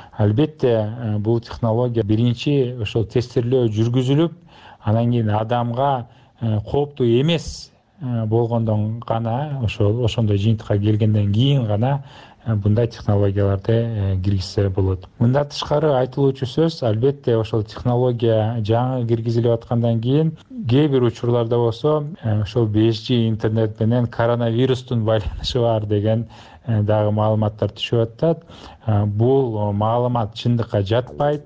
Албетте бул технология биринчи ошол тестирлөө жүргүзүлүп, анан кийин адамга кооптуу эмес болгондон гана ошондой жыйынтыкка келгенден кийин гана мындай технологияларды киргизсе болот. Мындан тышкары айтылуучу сөз, албетте ошол технология жаңы киргизилип аткандан кийин кээ бир учурларда болсо ошол 5G интернет менен коронавирустун байланышы бар деген дагы маалыматтар түшүп атат. Бул маалымат чындыкка жатпайт.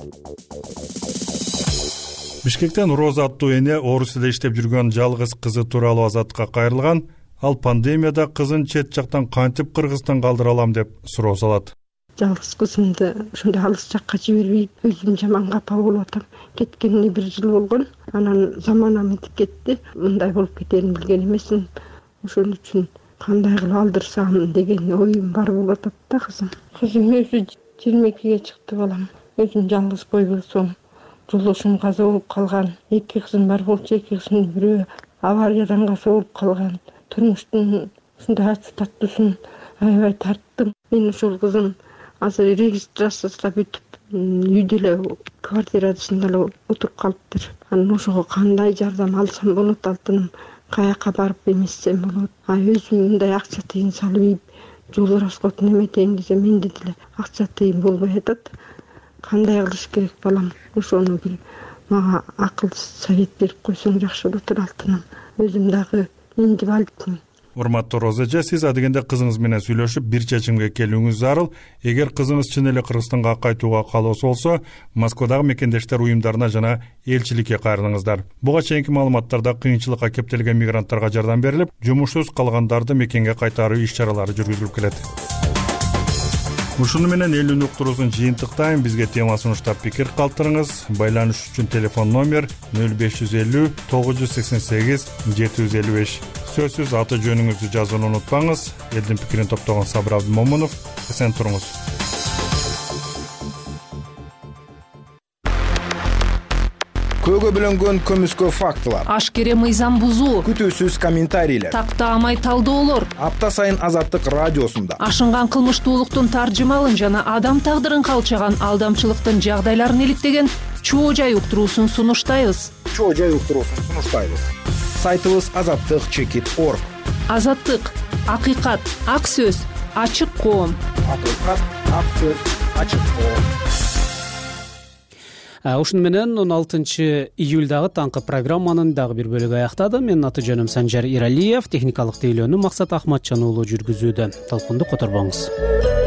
Бишкектен Роза аттуу эне орус эле иштеп жүргөн жалгыз кызы тууралуу Азатка кайрылган. Ал пандемияда кызын чет жактан кантип Кыргызстанга калтыра алам деп суроо салат. Жалгыз кызымды ушундай алыс жакка жибербей, өзүм жаман капа болуп атам. Кеткенине 1 жыл болгон. Анан заманам өтүп кетти. Мындай болуп кетерин билген эмесмин. Ошон үчүн кандай кылып алдырсам деген оюм бар болуп атат да. Кызым өзү 22-ге чыкты балам. Өзүм жалгыз бой болсом, жолдошум каза болуп калган. 2 кызым бар болчу, 2 кызымдын бирөө авариядан каза болуп калган. Турмуштун ушундай таттуусун аябай тарттым. Мен ошол кызым азыр регистрацияга бүтүп, үйдө эле квартирасында эле отуруп калыптыр. Анан ошого кандай жардам алсам болот, алтыным каяка барып эмессем болот. Өзүм мындай акча тыйын салып жол расходун эметейин десем, менде деле акча тыйын болбой атат. Кандай кылыш керек балам? Ошону бир мага акыл совет берип койсоң жакшы болот алтыным. Өзүм дагы индивалидмин. Урматтуу Роза эже, сиз адегенде кызыңыз менен сүйлөшүп бир чечимге келүүңүз зарыл. Эгер кызыңыз чын эле Кыргызстанга кайтууга каалоосу болсо, Москвадагы мекендештер уюмдарына жана элчиликке кайрылыңыздар. Буга чейинки маалыматтарда кыйынчылыкка кептелген мигранттарга жардам берилип, жумушсуз калгандарды мекенге кайтаруу иш-чаралары жүргүзүлүп келет. Ушуну менен элүүнү уктуруусун жыйынтыктайм. Бизге тема сунуштап пикир калтырыңыз. Байланыш үчүн телефон номер 0550 988 755. Сөзсүз аты жөнүңүздү жазууну унутпаңыз. Элдин пикирин топтогон Сабыр Абдымомунов. Эсен туруңуз. Көөгө бөлөнгөн көмүскө фактылар, ашкере мыйзам бузуу, күтүүсүз комментарийлер, тактаамай талдоолор апта сайын Азаттык радиосунда ашынган кылмыштуулуктун таржымалын жана адам тагдырын калчаган алдамчылыктын жагдайларын иликтеген чоо жай уктуруусун сунуштайбыз. Сайтыбыз azattik.org. Азаттык, акыйкат, ак сөз, ачык коом. Акыйкат, ак сөз, ачык коом. Ушуну менен 16-июлдагы таңкы программанын дагы бир бөлүгү аяктады. Менин аты жөнүм Санжар Иралиев, техникалык тейлөөнү Максат Ахматжан уулу жүргүзүүдө. Талкунду которбоңуз.